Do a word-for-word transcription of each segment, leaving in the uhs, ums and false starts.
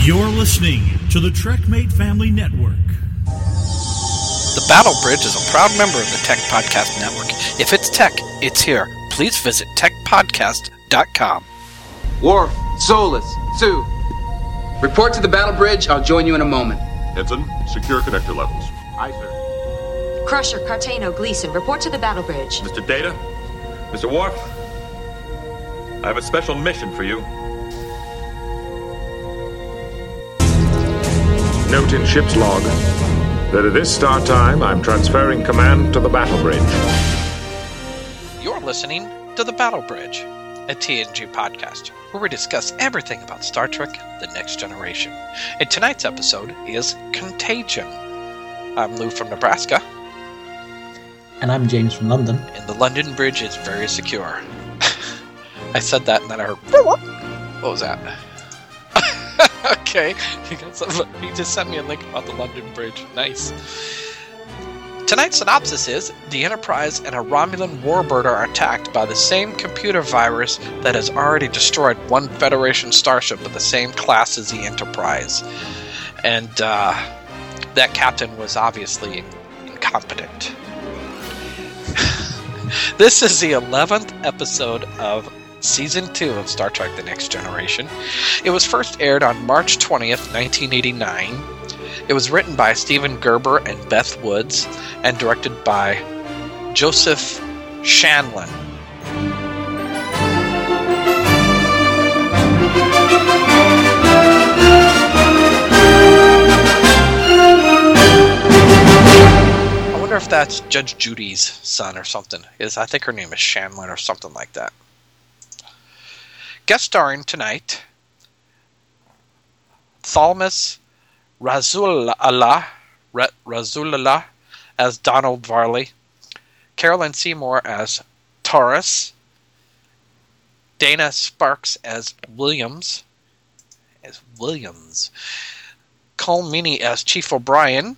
You're listening to the TrekMate Family Network. The Battle Bridge is a proud member of the Tech Podcast Network. If it's tech, it's here. Please visit tech podcast dot com. Worf, Solus, Sue. Report to the Battle Bridge. I'll join you in a moment. Ensign, secure connector levels. Aye, sir. Crusher, Cartano, Gleason, report to the Battle Bridge. Mister Data, Mister Worf, I have a special mission for you. Note in ship's log that at this start time, I'm transferring command to the Battle Bridge. You're listening to The Battle Bridge, a T N G podcast, where we discuss everything about Star Trek The Next Generation. And tonight's episode is Contagion. I'm Lou from Nebraska. And I'm James from London. And the London Bridge is very secure. I said that and then I heard... What was that? Okay, he, got some, he just sent me a link about the London Bridge. Nice. Tonight's synopsis is, the Enterprise and a Romulan warbird are attacked by the same computer virus that has already destroyed one Federation starship of the same class as the Enterprise. And uh, that captain was obviously incompetent. This is the eleventh episode of Season two of Star Trek The Next Generation. It was first aired on March twentieth, nineteen eighty-nine. It was written by Steven Gerber and Beth Woods and directed by Joseph Shanlin. I wonder if that's Judge Judy's son or something. Is I think her name is Shanlin or something like that. Guest starring tonight, Thalmus Rasulullah, Rasulullah as Donald Varley, Carolyn Seymour as Taurus, Dana Sparks as Williams, as Williams, Cole Meany as Chief O'Brien,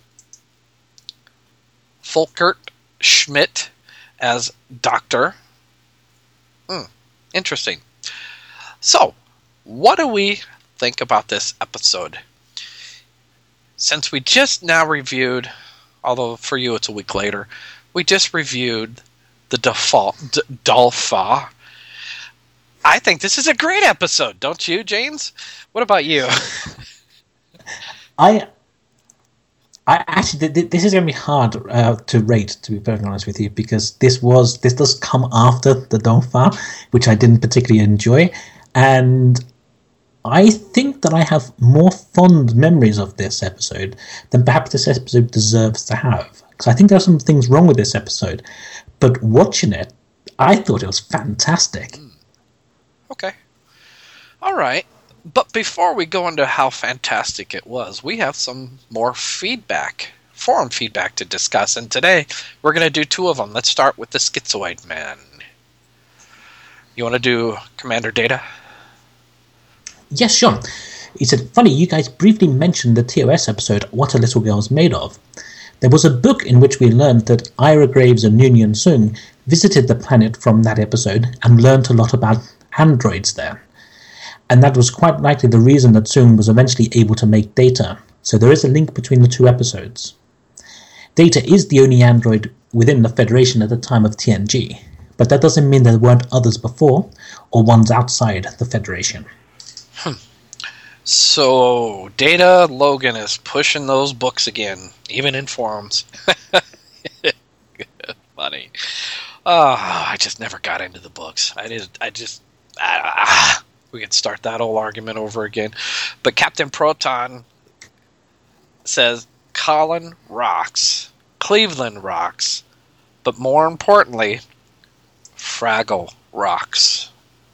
Folkert Schmidt as Doctor. Hmm, interesting. So, what do we think about this episode? Since we just now reviewed, although for you it's a week later, we just reviewed the default D- Dolpha. I think this is a great episode, don't you, James? What about you? I, I actually, this is going to be hard uh, to rate, to be perfectly honest with you, because this was this does come after the Dolpha, which I didn't particularly enjoy. And I think that I have more fond memories of this episode than perhaps this episode deserves to have. Because I think there are some things wrong with this episode. But watching it, I thought it was fantastic. Okay. All right. But before we go into how fantastic it was, we have some more feedback, forum feedback to discuss. And today, we're going to do two of them. Let's start with the Schizoid Man. You want to do Commander Data? Yes, sure. He said, funny, you guys briefly mentioned the T O S episode, What a Little Girl's Made Of. There was a book in which we learned that Ira Graves and Noonien Soong visited the planet from that episode and learned a lot about androids there. And that was quite likely the reason that Soong was eventually able to make Data. So there is a link between the two episodes. Data is the only android within the Federation at the time of T N G, but that doesn't mean there weren't others before or ones outside the Federation. Hmm. So, Data Logan is pushing those books again, even in forums. Funny. Oh, I just never got into the books. I did. I just. Ah, we can start that whole argument over again. But Captain Proton says Colin rocks, Cleveland rocks, but more importantly, Fraggle rocks.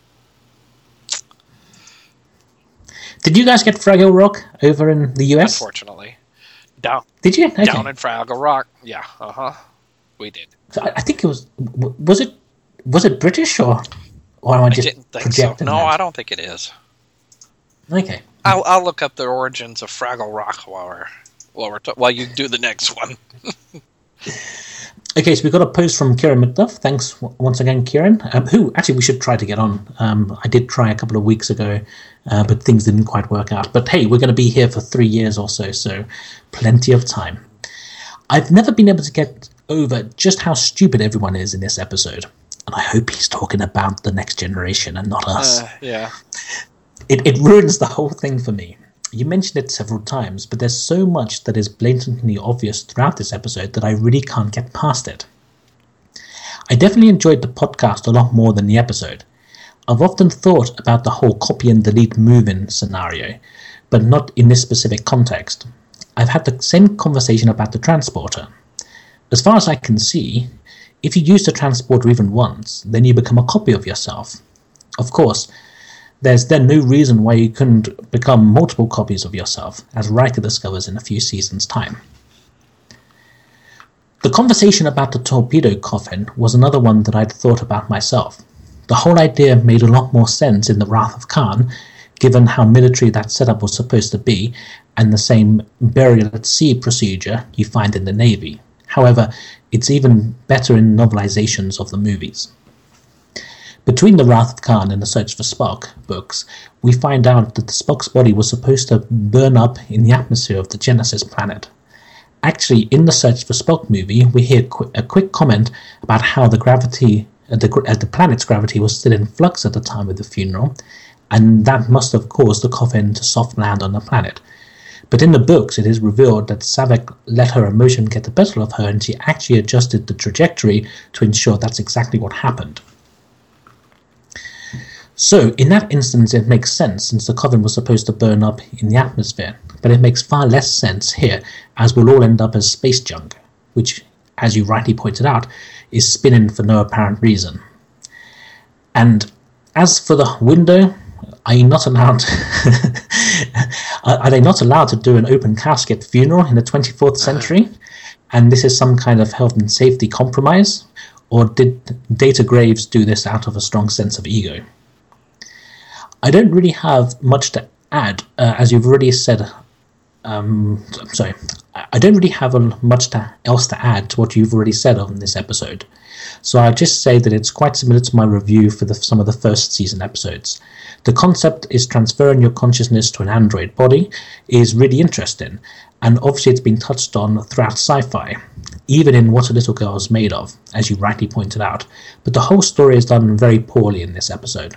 Did you guys get Fraggle Rock over in the U S? Unfortunately. Down. Did you? Okay. Down in Fraggle Rock. Yeah, uh-huh. We did. So I, I think it was, was it was it British or, or am I just I didn't think projecting so. No, that? I don't think it is. Okay. I'll I'll look up the origins of Fraggle Rock while we're while we're t- while you do the next one. Okay, so we got a post from Kieran McDuff. Thanks w- once again, Kieran. Um, who actually we should try to get on. Um, I did try a couple of weeks ago, uh, but things didn't quite work out. But hey, we're going to be here for three years or so, so plenty of time. I've never been able to get over just how stupid everyone is in this episode, and I hope he's talking about the next generation and not us. Uh, yeah. It it ruins the whole thing for me. You mentioned it several times, but there's so much that is blatantly obvious throughout this episode that I really can't get past it. I definitely enjoyed the podcast a lot more than the episode. I've often thought about the whole copy and delete move-in scenario, but not in this specific context. I've had the same conversation about the transporter. As far as I can see, if you use the transporter even once, then you become a copy of yourself. Of course, there's then no reason why you couldn't become multiple copies of yourself, as Riker discovers in a few seasons' time. The conversation about the torpedo coffin was another one that I'd thought about myself. The whole idea made a lot more sense in The Wrath of Khan, given how military that setup was supposed to be, and the same burial at sea procedure you find in the Navy. However, it's even better in novelizations of the movies. Between The Wrath of Khan and The Search for Spock books, we find out that the Spock's body was supposed to burn up in the atmosphere of the Genesis planet. Actually, in the Search for Spock movie, we hear qu- a quick comment about how the gravity, uh, the, uh, the planet's gravity was still in flux at the time of the funeral, and that must have caused the coffin to soft land on the planet. But in the books, it is revealed that Saavik let her emotion get the better of her, and she actually adjusted the trajectory to ensure that's exactly what happened. So, in that instance, it makes sense, since the coffin was supposed to burn up in the atmosphere, but it makes far less sense here, as we'll all end up as space junk, which, as you rightly pointed out, is spinning for no apparent reason. And as for the window, are you not allowed are they not allowed to do an open casket funeral in the twenty-fourth century? And this is some kind of health and safety compromise? Or did Data Graves do this out of a strong sense of ego? I don't really have much to add, uh, as you've already said. Um, I'm sorry, I don't really have a, much to, else to add to what you've already said on this episode. So I'll just say that it's quite similar to my review for the, some of the first season episodes. The concept is transferring your consciousness to an android body is really interesting, and obviously it's been touched on throughout sci-fi, even in What a Little Girl Is Made Of, as you rightly pointed out, but the whole story is done very poorly in this episode.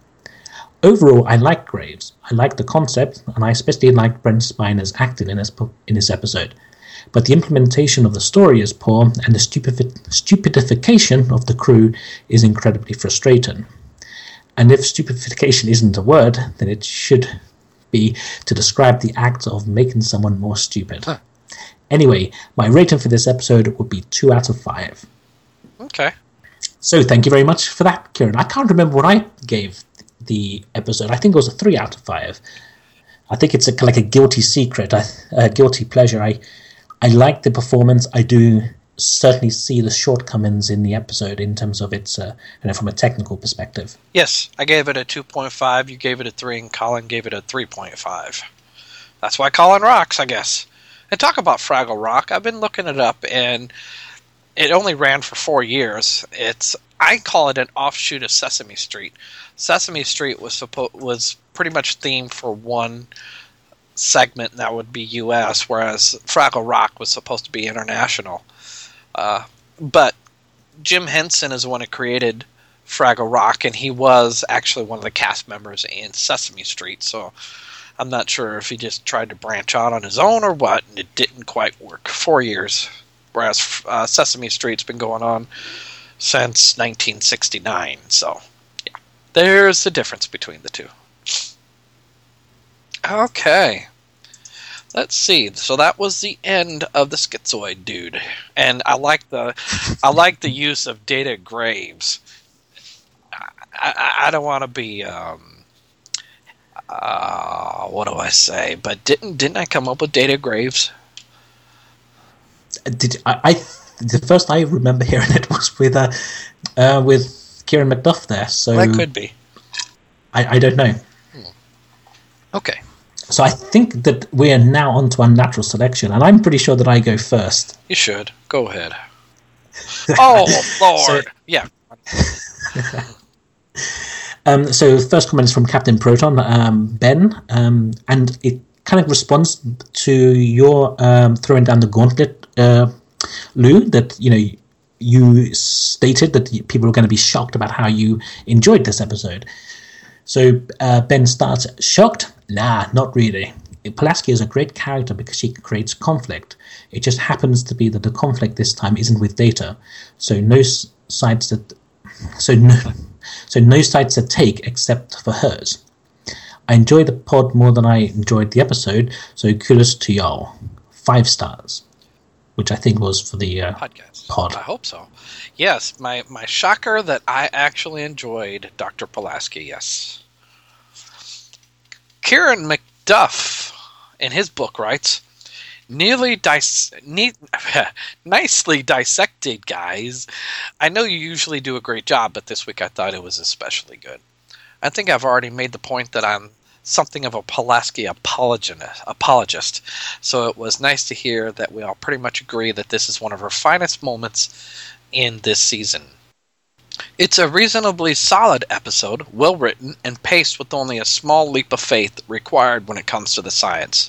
Overall, I like Graves. I like the concept, and I especially like Brent Spiner's acting in this, in this episode. But the implementation of the story is poor, and the stupid, stupidification of the crew is incredibly frustrating. And if stupidification isn't a word, then it should be to describe the act of making someone more stupid. Huh. Anyway, my rating for this episode would be two out of five. Okay. So thank you very much for that, Kieran. I can't remember what I gave the episode. I think it was a three out of five. I think it's a, like a guilty secret, a, a guilty pleasure. I I like the performance. I do certainly see the shortcomings in the episode in terms of its, uh, you know, from a technical perspective. Yes, I gave it a two point five, you gave it a three, and Colin gave it a three point five. That's why Colin rocks, I guess. And talk about Fraggle Rock, I've been looking it up, and it only ran for four years. It's I call it an offshoot of Sesame Street. Sesame Street was suppo- was pretty much themed for one segment, and that would be U S, whereas Fraggle Rock was supposed to be international. Uh, but Jim Henson is the one who created Fraggle Rock, and he was actually one of the cast members in Sesame Street, so I'm not sure if he just tried to branch out on his own or what, and it didn't quite work. Four years, whereas uh, Sesame Street's been going on since nineteen sixty-nine, so yeah, there's the difference between the two. Okay. Let's see. So that was the end of the Schizoid dude, and I like the, I like the use of Data Graves. I, I, I don't want to be, um, uh, what do I say? But didn't didn't I come up with Data Graves? Did I? I the first I remember hearing it was with uh, uh with Kieran McDuff there. So that could be. I, I don't know. Hmm. Okay. So I think that we are now on to our natural selection, and I'm pretty sure that I go first. You should. Go ahead. Oh, Lord. So- yeah. Um, so the first comment is from Captain Proton, um, Ben, um, and it kind of responds to your um, throwing down the gauntlet, uh, Lou, that, you know, you stated that people were going to be shocked about how you enjoyed this episode. So uh, Ben starts, shocked? Nah, not really. Pulaski is a great character because she creates conflict. It just happens to be that the conflict this time isn't with Data, so no s- sides that, so no, so no sides to take except for hers. I enjoyed the pod more than I enjoyed the episode, so kudos to y'all. Five stars, which I think was for the uh, Podcast. pod. I hope so. Yes, my, my shocker that I actually enjoyed Doctor Pulaski, yes. Kieran McDuff, in his book, writes, Nearly dis- ne- nicely dissected, guys. I know you usually do a great job, but this week I thought it was especially good. I think I've already made the point that I'm something of a Pulaski apologist, apologist, so it was nice to hear that we all pretty much agree that this is one of her finest moments in this season. It's a reasonably solid episode, well written, and paced with only a small leap of faith required when it comes to the science.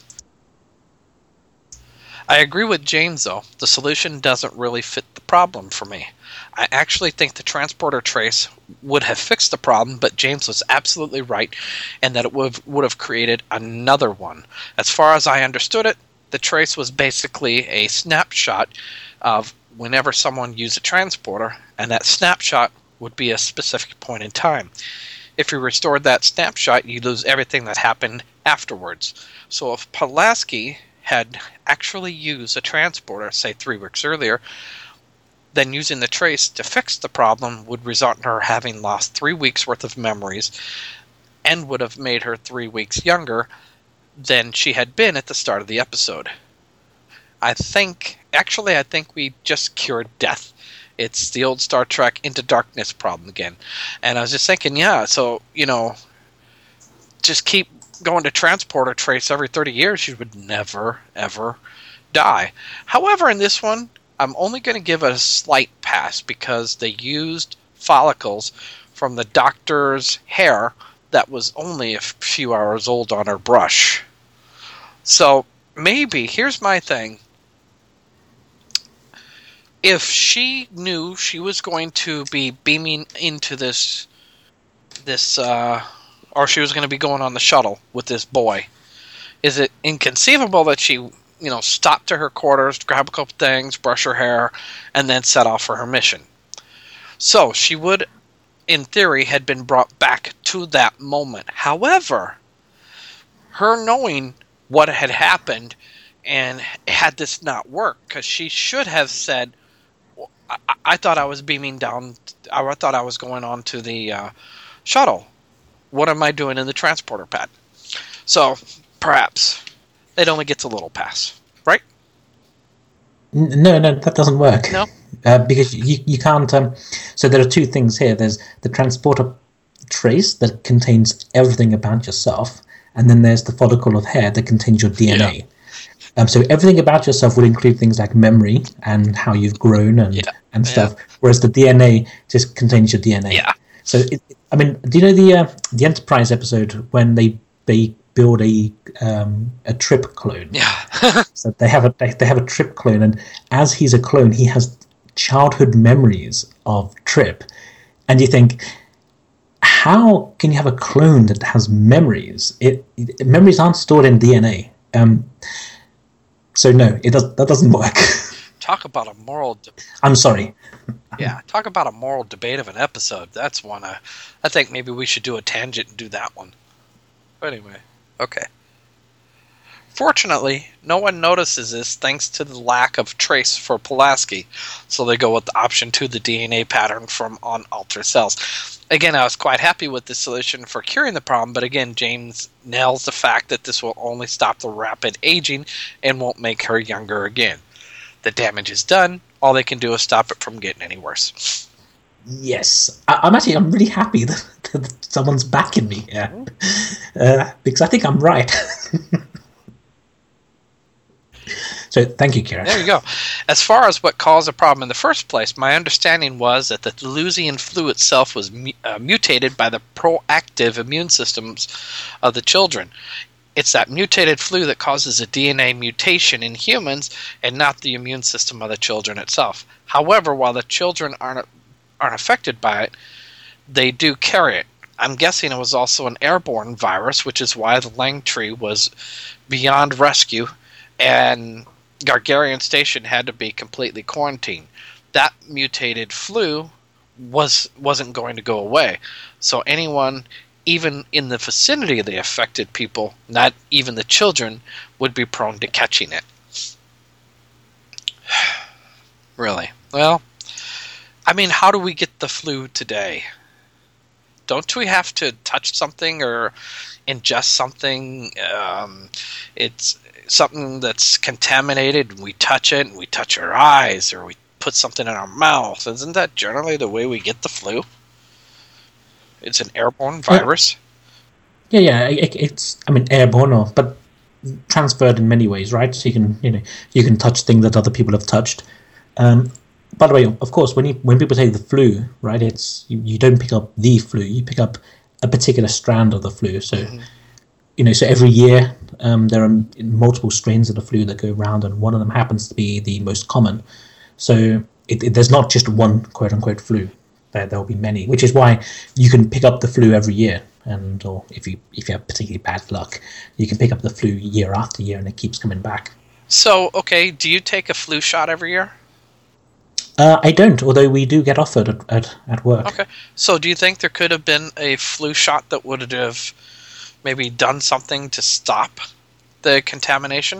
I agree with James, though. The solution doesn't really fit the problem for me. I actually think the transporter trace would have fixed the problem, but James was absolutely right, and that it would have, would have created another one. As far as I understood it, the trace was basically a snapshot of whenever someone used a transporter, and that snapshot would be a specific point in time. If you restored that snapshot, you lose everything that happened afterwards. So if Pulaski had actually used a transporter, say three weeks earlier, then using the trace to fix the problem would result in her having lost three weeks worth of memories and would have made her three weeks younger than she had been at the start of the episode. I think, actually I think we just cured death. It's the old Star Trek Into Darkness problem again. And I was just thinking, yeah, so, you know, just keep going to transporter trace every thirty years, you would never, ever die. However, in this one, I'm only going to give it a slight pass because they used follicles from the doctor's hair that was only a few hours old on her brush. So maybe, here's my thing. If she knew she was going to be beaming into this, this, uh, or she was going to be going on the shuttle with this boy, is it inconceivable that she, you know, stopped to her quarters, grab a couple things, brush her hair, and then set off for her mission? So she would, in theory, had been brought back to that moment. However, her knowing what had happened, and had this not worked, because she should have said, I, I thought I was beaming down, I thought I was going on to the uh, shuttle. What am I doing in the transporter pad? So, perhaps, it only gets a little pass, right? No, no, that doesn't work. No? Uh, because you, you can't... Um, so there are two things here. There's the transporter trace that contains everything about yourself, and then there's the follicle of hair that contains your D N A. Yeah. Um, so everything about yourself would include things like memory and how you've grown and, yeah. and stuff, yeah. whereas the D N A just contains your D N A. Yeah. So, it, I mean, do you know the uh, the Enterprise episode when they they build a um, a Trip clone? Yeah. So they have a they, they have a Trip clone, and as he's a clone, he has childhood memories of Trip, and you think, how can you have a clone that has memories? It, it memories aren't stored in D N A. Um, so no, it does that doesn't work. Talk about a moral... De- I'm sorry. Yeah, talk about a moral debate of an episode. That's one. Uh, I think maybe we should do a tangent and do that one. But anyway, okay. Fortunately, no one notices this thanks to the lack of trace for Pulaski, so they go with the option two, the D N A pattern from on Alter cells. Again, I was quite happy with the solution for curing the problem, but again, James nails the fact that this will only stop the rapid aging and won't make her younger again. The damage is done. All they can do is stop it from getting any worse. Yes. I, I'm actually I'm really happy that, that someone's backing me here. Uh, because I think I'm right. So thank you, Kira. There you go. As far as what caused the problem in the first place, my understanding was that the Delusian flu itself was mu- uh, mutated by the proactive immune systems of the children. It's that mutated flu that causes a D N A mutation in humans and not the immune system of the children itself. However, while the children aren't aren't affected by it, they do carry it. I'm guessing it was also an airborne virus, which is why the Langtree was beyond rescue and Gargarian Station had to be completely quarantined. That mutated flu was, wasn't going to go away. So anyone, even in the vicinity of the affected people, not even the children, would be prone to catching it. Really? Well, I mean, how do we get the flu today? Don't we have to touch something or ingest something? Um, it's something that's contaminated, and we touch it, and we touch our eyes, or we put something in our mouth. Isn't that generally the way we get the flu? It's an airborne virus. Yeah, yeah. It, it's, I mean, airborne, or, but transferred in many ways, right? So you can, you know, you can touch things that other people have touched. Um, By the way, of course, when you, when people say the flu, right, it's you, you don't pick up the flu, you pick up a particular strand of the flu. So, mm-hmm. you know, so every year um, there are multiple strains of the flu that go around, and one of them happens to be the most common. So it, it, there's not just one quote unquote flu. There there will be many, which is why you can pick up the flu every year, and or if you if you have particularly bad luck, you can pick up the flu year after year, and it keeps coming back. So, okay, do you take a flu shot every year? Uh, I don't, although we do get offered at, at, at work. Okay. So do you think there could have been a flu shot that would have maybe done something to stop the contamination?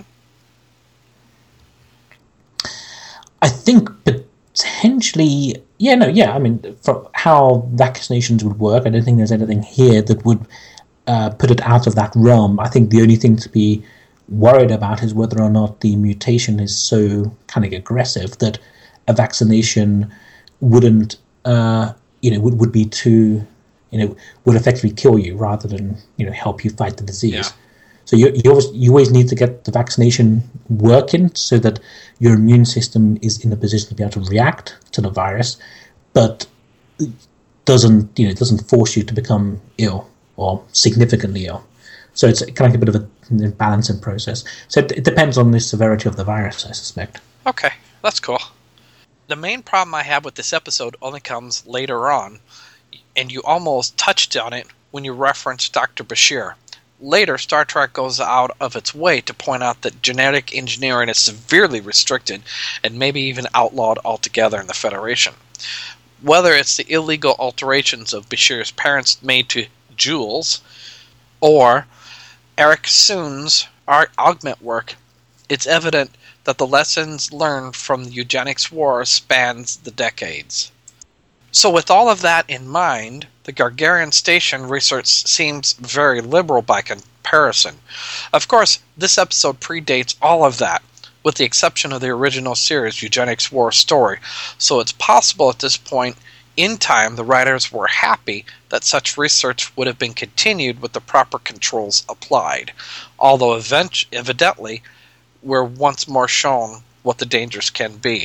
I think potentially, yeah, no, yeah. I mean, for how vaccinations would work, I don't think there's anything here that would uh, put it out of that realm. I think the only thing to be worried about is whether or not the mutation is so kind of aggressive that a vaccination wouldn't, uh, you know, would, would be too, you know, would effectively kill you rather than, you know, help you fight the disease. Yeah. So you you always, you always need to get the vaccination working so that your immune system is in a position to be able to react to the virus, but doesn't, you know, doesn't force you to become ill or significantly ill. So it's kind of like a bit of a balancing process. So it, it depends on the severity of the virus, I suspect. Okay, that's cool. The main problem I have with this episode only comes later on, and you almost touched on it when you referenced Doctor Bashir. Later, Star Trek goes out of its way to point out that genetic engineering is severely restricted and maybe even outlawed altogether in the Federation. Whether it's the illegal alterations of Bashir's parents made to Jules, or Eric Soon's augment work, it's evident that the lessons learned from the eugenics war spans the decades. So with all of that in mind, the Gargarian Station research seems very liberal by comparison. Of course, this episode predates all of that, with the exception of the original series Eugenics War story, so it's possible at this point in time the writers were happy that such research would have been continued with the proper controls applied, although event- evidently we're once more shown what the dangers can be.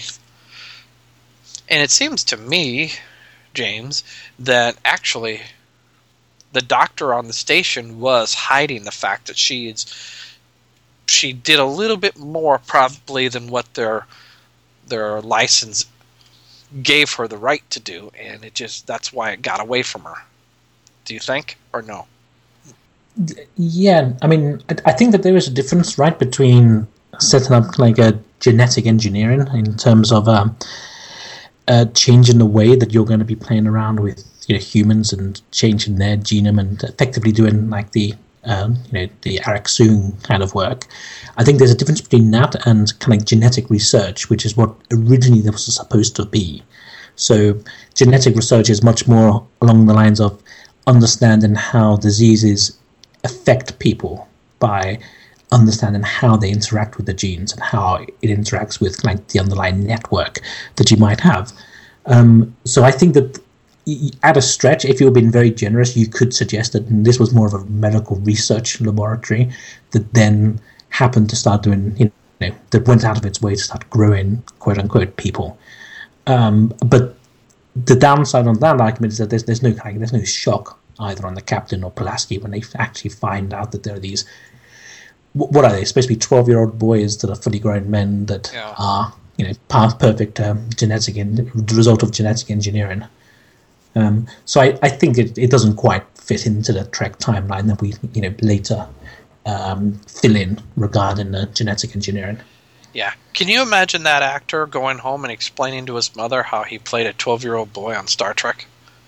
And it seems to me, James, that actually the doctor on the station was hiding the fact that she's she did a little bit more probably than what their their license gave her the right to do, and it just that's why it got away from her. Do you think, or no? Yeah, I mean, I think that there is a difference, right, between setting up like a genetic engineering in terms of um, uh, changing the way that you're going to be playing around with, you know, humans and changing their genome and effectively doing like the um, you know the Eric Soon kind of work. I think there's a difference between that and kind of genetic research, which is what originally this was supposed to be. So genetic research is much more along the lines of understanding how diseases affect people by understanding how they interact with the genes and how it interacts with like the underlying network that you might have. Um, so I think that at a stretch, if you've been very generous, you could suggest that this was more of a medical research laboratory that then happened to start doing, you you know, that went out of its way to start growing, quote unquote, people. Um, but the downside on that argument is that there's there's no like, there's no shock either on the captain or Pulaski when they actually find out that there are these. What are they? Supposed to be twelve-year-old boys that are fully grown men that yeah. are, you know, past perfect um, genetic and the result of genetic engineering. Um, so I, I think it, it doesn't quite fit into the Trek timeline that we, you know, later um, fill in regarding the genetic engineering. Yeah. Can you imagine that actor going home and explaining to his mother how he played a twelve-year-old boy on Star Trek?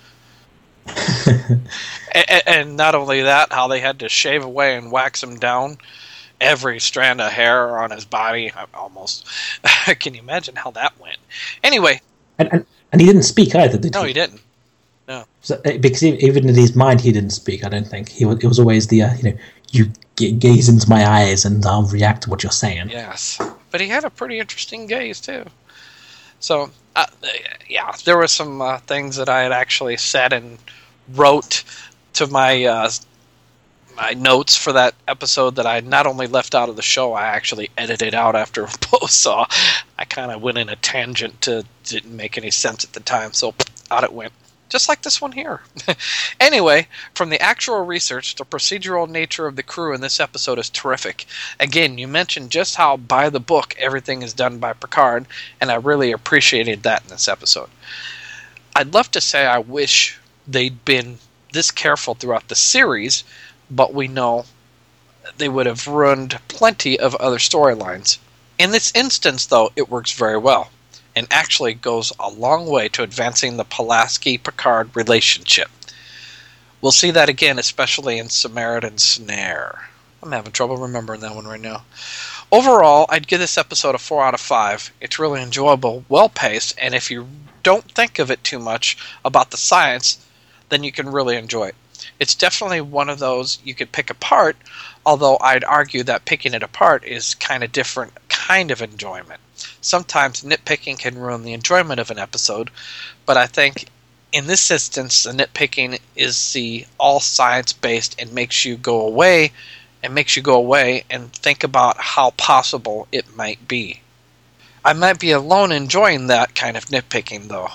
and, and not only that, how they had to shave away and wax him down every strand of hair on his body, almost. Can you imagine how that went? Anyway. And and, and he didn't speak either, did no, he? No, he didn't. No. So, because even in his mind, he didn't speak, I don't think. He was, it was always the, uh, you know, you g- gaze into my eyes and I'll react to what you're saying. Yes. But he had a pretty interesting gaze, too. So, uh, yeah, there were some uh, things that I had actually said and wrote to my uh, my notes for that episode that I not only left out of the show, I actually edited out after post. So I kind of went in a tangent to didn't make any sense at the time. So out it went. Just like this one here. Anyway, from the actual research, the procedural nature of the crew in this episode is terrific. Again, you mentioned just how by the book everything is done by Picard, and I really appreciated that in this episode. I'd love to say I wish they'd been this careful throughout the series, but we know they would have ruined plenty of other storylines. In this instance, though, it works very well, and actually goes a long way to advancing the Pulaski-Picard relationship. We'll see that again, especially in Samaritan Snare. I'm having trouble remembering that one right now. Overall, I'd give this episode a four out of five. It's really enjoyable, well-paced, and if you don't think of it too much about the science, then you can really enjoy it. It's definitely one of those you could pick apart, although I'd argue that picking it apart is kind of different kind of enjoyment. Sometimes nitpicking can ruin the enjoyment of an episode, but I think in this instance, the nitpicking is the all science-based and makes you go away and makes you go away and think about how possible it might be. I might be alone enjoying that kind of nitpicking, though.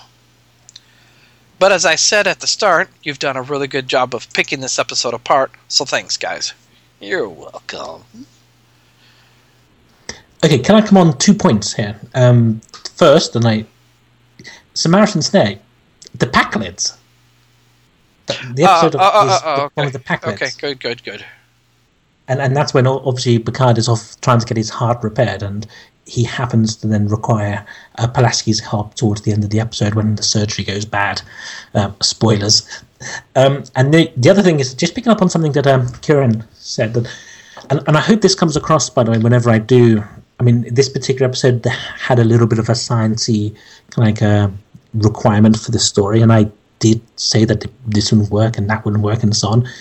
But as I said at the start, you've done a really good job of picking this episode apart, so thanks, guys. You're welcome. Okay, can I come on two points here? Um, first, and I, Samaritan Snare, the Packlids. The, the episode uh, uh, uh, of, is uh, the, okay. one of the Packlids. Okay, good, good, good. And and that's when obviously Picard is off trying to get his heart repaired, and he happens to then require uh, Pulaski's help towards the end of the episode when the surgery goes bad. Uh, spoilers. Um, and the, the other thing is just picking up on something that um, Kieran said, that, and, and I hope this comes across, by the way, whenever I do. I mean, this particular episode had a little bit of a sciencey kind of like a requirement for the story, and I did say that this wouldn't work and that wouldn't work and so on.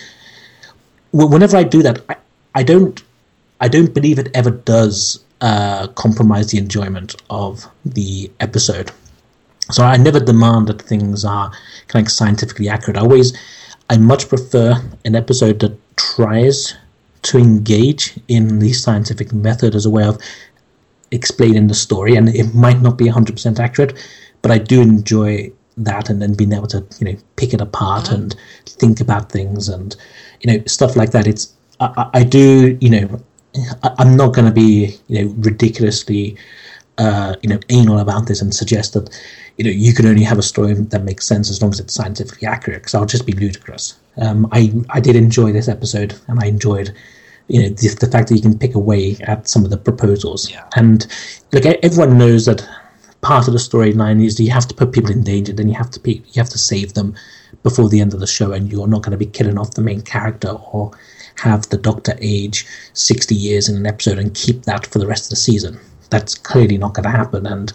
Whenever I do that, I, I don't, I don't believe it ever does uh, compromise the enjoyment of the episode. So I never demand that things are kind of scientifically accurate. I always, I much prefer an episode that tries to engage in the scientific method as a way of explaining the story, and it might not be one hundred percent accurate, but I do enjoy that, and then being able to, you know, pick it apart mm-hmm. and think about things and, you know, stuff like that. It's I, I do, you know, I, I'm not going to be, you know, ridiculously, uh, you know, anal about this and suggest that, you know, you can only have a story that makes sense as long as it's scientifically accurate, because I'll just be ludicrous. Um, I I did enjoy this episode, and I enjoyed, you know, the, the fact that you can pick away at some of the proposals. Yeah. And look, everyone knows that part of the storyline is you have to put people in danger, then you have to be, you have to save them before the end of the show, and you're not going to be killing off the main character or have the Doctor age sixty years in an episode and keep that for the rest of the season. That's clearly not going to happen, and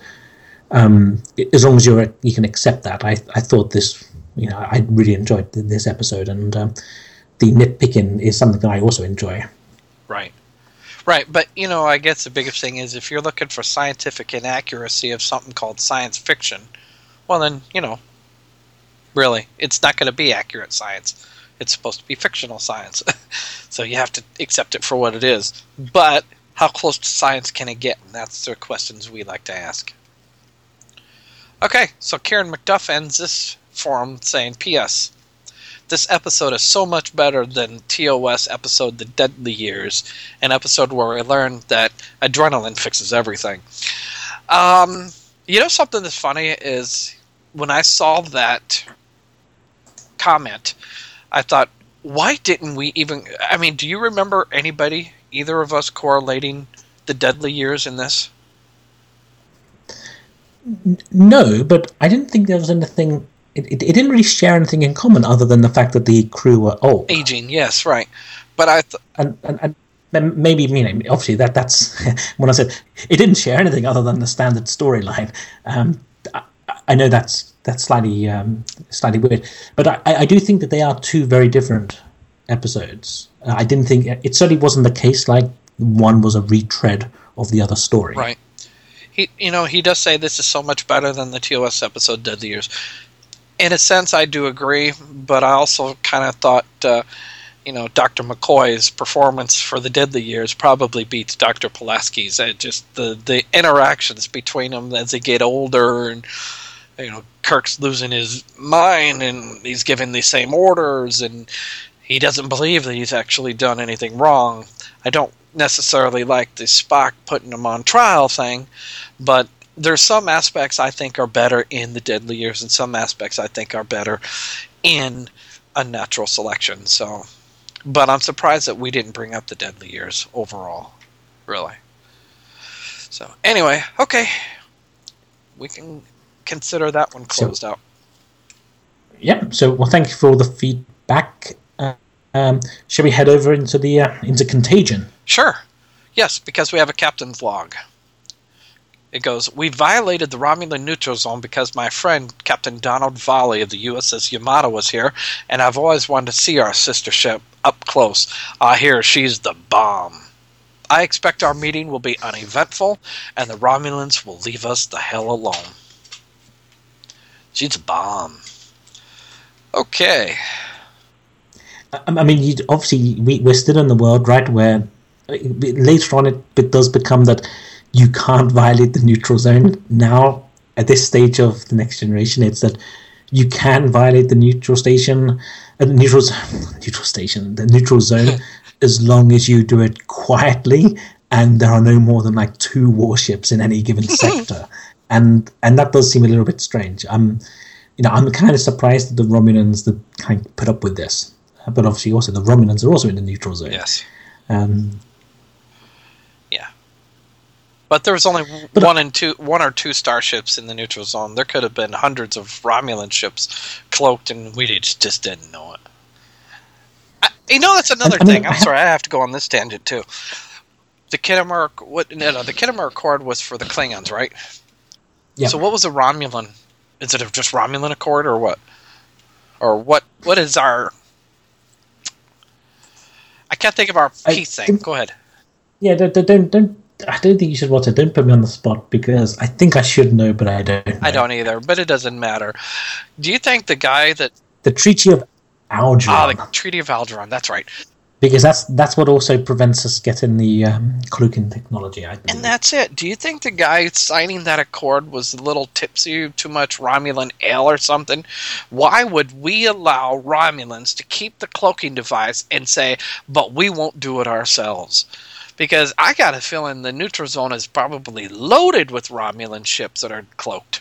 um, as long as you're you can accept that, I I thought this, you know, I really enjoyed this episode, and um, the nitpicking is something that I also enjoy. Right. Right, but, you know, I guess the biggest thing is if you're looking for scientific inaccuracy of something called science fiction, well then, you know, really, it's not going to be accurate science. It's supposed to be fictional science. So you have to accept it for what it is. But how close to science can it get? And that's the questions we like to ask. Okay, so Kieran McDuff ends this forum saying, P S This episode is so much better than T O S episode The Deadly Years, an episode where I learned that adrenaline fixes everything. Um, you know something that's funny is when I saw that comment, I thought, why didn't we even... I mean, do you remember anybody, either of us, correlating The Deadly Years in this? No, but I didn't think there was anything... It, it, it didn't really share anything in common other than the fact that the crew were old. Aging, yes, right. But I... Th- and, and, and maybe, you know, obviously that that's... when I said it didn't share anything other than the standard storyline, um, I, I know that's that's slightly um, slightly weird. But I, I do think that they are two very different episodes. Uh, I didn't think... It certainly wasn't the case like one was a retread of the other story. Right. He, you know, he does say this is so much better than the T O S episode Deadly Years. In a sense, I do agree, but I also kind of thought, uh, you know, Doctor McCoy's performance for the Deadly Years probably beats Doctor Pulaski's. Uh, just the, the interactions between them as they get older, and, you know, Kirk's losing his mind, and he's giving the same orders, and he doesn't believe that he's actually done anything wrong. I don't necessarily like the Spock putting him on trial thing, but there's some aspects I think are better in the Deadly Years, and some aspects I think are better in Unnatural Selection. So, but I'm surprised that we didn't bring up the Deadly Years overall, really. So anyway, okay, we can consider that one closed so, out. Yeah. So, well, thank you for all the feedback. Uh, um, shall we head over into the uh, into Contagion? Sure. Yes, because we have a captain's log. It goes, we violated the Romulan neutral zone because my friend, Captain Donald Volley of the U S S Yamato, was here, and I've always wanted to see our sister ship up close. I hear she's the bomb. I expect our meeting will be uneventful, and the Romulans will leave us the hell alone. She's a bomb. Okay. I mean, you, obviously, we, we're still in the world, right, where later on it, it does become that you can't violate the neutral zone. Now, at this stage of the Next Generation, it's that you can violate the neutral station, uh, neutral, neutral station, the neutral zone, as long as you do it quietly, and there are no more than like two warships in any given sector, and and that does seem a little bit strange. I'm, you know, I'm kind of surprised that the Romulans that kind of put up with this, but obviously also the Romulans are also in the neutral zone. Yes. Um, But there was only but, one and two, one or two starships in the neutral zone. There could have been hundreds of Romulan ships cloaked, and we just, just didn't know it. I, you know, that's another I, I mean, thing. I'm sorry, I have to go on this tangent too. The Khitomer, what? No, no, the Khitomer Accord was for the Klingons, right? Yeah. So what was a Romulan? Is it just Romulan Accord, or what? Or what? What is our? I can't think of our peace I, thing. Go ahead. Yeah, don't don't. don't I don't think you should watch it. Don't put me on the spot, because I think I should know, but I don't know. I don't either, but it doesn't matter. Do you think the guy that... The Treaty of Algeron. Ah, the Treaty of Algeron, that's right. Because that's that's what also prevents us getting the um, cloaking technology, I believe. And that's it. Do you think the guy signing that accord was a little tipsy, too much Romulan ale or something? Why would we allow Romulans to keep the cloaking device and say, but we won't do it ourselves? Because I got a feeling the neutral zone is probably loaded with Romulan ships that are cloaked.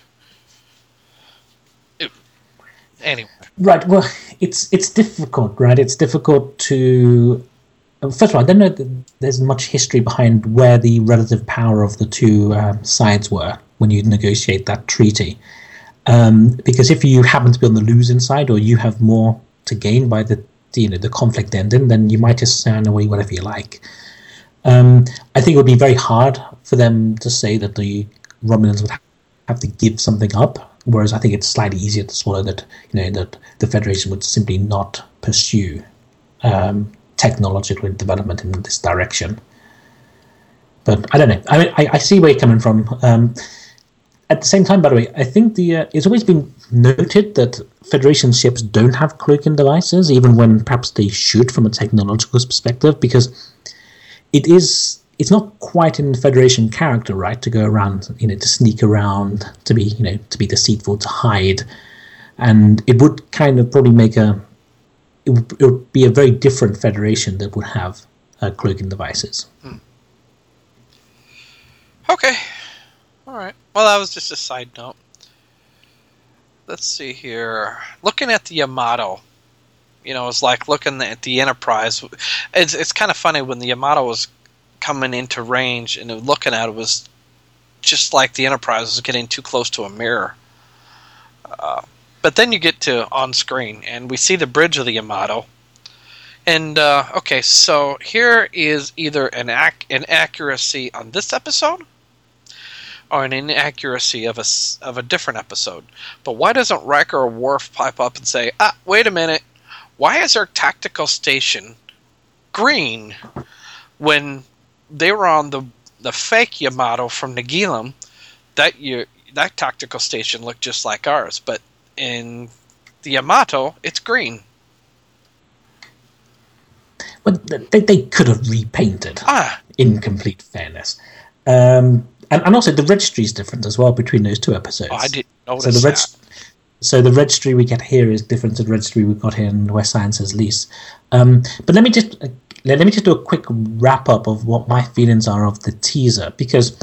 It, anyway. Right, well, it's it's difficult, right? It's difficult to... First of all, I don't know that there's much history behind where the relative power of the two um, sides were when you negotiate that treaty. Um, because if you happen to be on the losing side, or you have more to gain by the, you know, the conflict ending, then you might just sign away whatever you like. Um, I think it would be very hard for them to say that the Romulans would have to give something up, whereas I think it's slightly easier to swallow that, you know, that the Federation would simply not pursue um, technological development in this direction. But I don't know. I mean, I, I see where you're coming from. Um, at the same time, by the way, I think the uh, it's always been noted that Federation ships don't have cloaking devices, even when perhaps they should from a technological perspective, because It is it's not quite in Federation character, right, to go around, you know, to sneak around, to be, you know, to be deceitful, to hide, and it would kind of probably make a, it would, it would be a very different Federation that would have uh, cloaking devices. Hmm. Okay, all right. Well, that was just a side note. Let's see here. Looking at the Yamato, you know, it's like looking at the Enterprise. It's it's kind of funny when the Yamato was coming into range and looking at it was just like the Enterprise was getting too close to a mirror. Uh, but then you get to on screen and we see the bridge of the Yamato. And uh, okay, so here is either an ac- an accuracy on this episode or an inaccuracy of a, of a different episode. But why doesn't Riker or Worf pipe up and say, ah, wait a minute, why is our tactical station green when they were on the the fake Yamato from Nagilum? That you, that tactical station looked just like ours, but in the Yamato, it's green. Well, they, they could have repainted, ah. in complete fairness. Um, and, and also, the registry is different as well between those two episodes. Oh, I didn't notice so the reg- that. So the registry we get here is different to the registry we got here in West Science's lease. Um, but let me just uh, let me just do a quick wrap up of what my feelings are of the teaser, because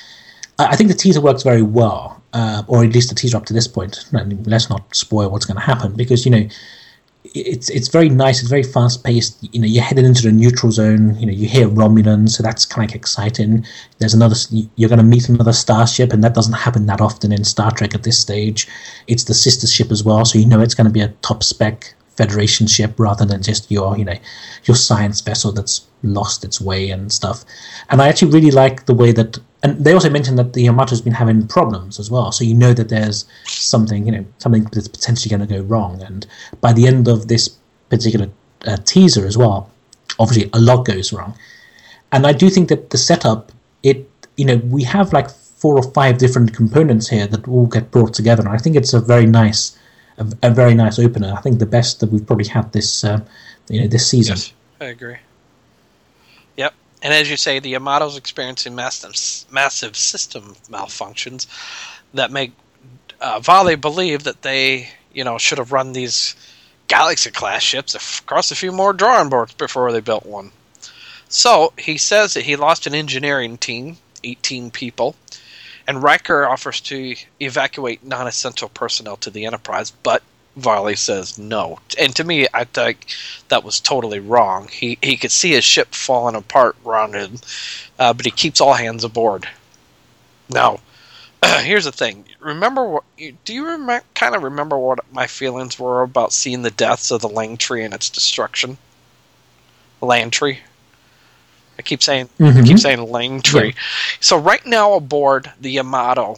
I think the teaser works very well, uh, or at least the teaser up to this point. Let's not spoil what's going to happen, because, you know, it's it's very nice. It's very fast paced. You know, you're headed into the neutral zone. You know, you hear Romulan, so that's kind of exciting. There's another. You're going to meet another starship, and that doesn't happen that often in Star Trek at this stage. It's the sister ship as well, so you know it's going to be a top spec Federation ship rather than just your, you know, your science vessel that's lost its way and stuff. And I actually really like the way that. And they also mentioned that the Yamato's been having problems as well, so you know that there's something, you know, something that's potentially going to go wrong. And by the end of this particular uh, teaser as well, obviously a lot goes wrong. And I do think that the setup, it, you know, we have like four or five different components here that all get brought together, and I think it's a very nice, a, a very nice opener. I think the best that we've probably had this, uh, you know, this season. Yes, I agree. Yep. And as you say, the Yamato's experiencing massive, massive system malfunctions that make uh, Vale believe that they, you know, should have run these Galaxy-class ships across a few more drawing boards before they built one. So he says that he lost an engineering team, eighteen people, and Riker offers to evacuate non-essential personnel to the Enterprise, but Varley says no. And to me, I think that was totally wrong. He he could see his ship falling apart around him, uh, but he keeps all hands aboard. Now, here's the thing. Remember what? Do you remember, kind of remember what my feelings were about seeing the deaths of the Langtree and its destruction? Langtree. I keep saying mm-hmm. I keep saying Langtree. Yeah. So right now aboard the Yamato.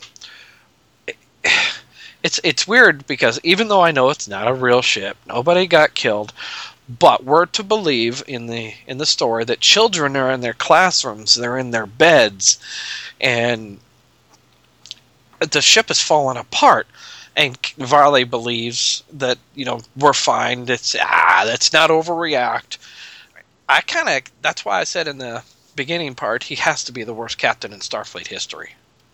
It's it's weird because even though I know it's not a real ship, nobody got killed, but we're to believe in the in the story that children are in their classrooms, they're in their beds, and the ship is falling apart. And Varley believes that, you know, we're fine. It's ah, let's not overreact. I kind of that's why I said in the beginning part he has to be the worst captain in Starfleet history.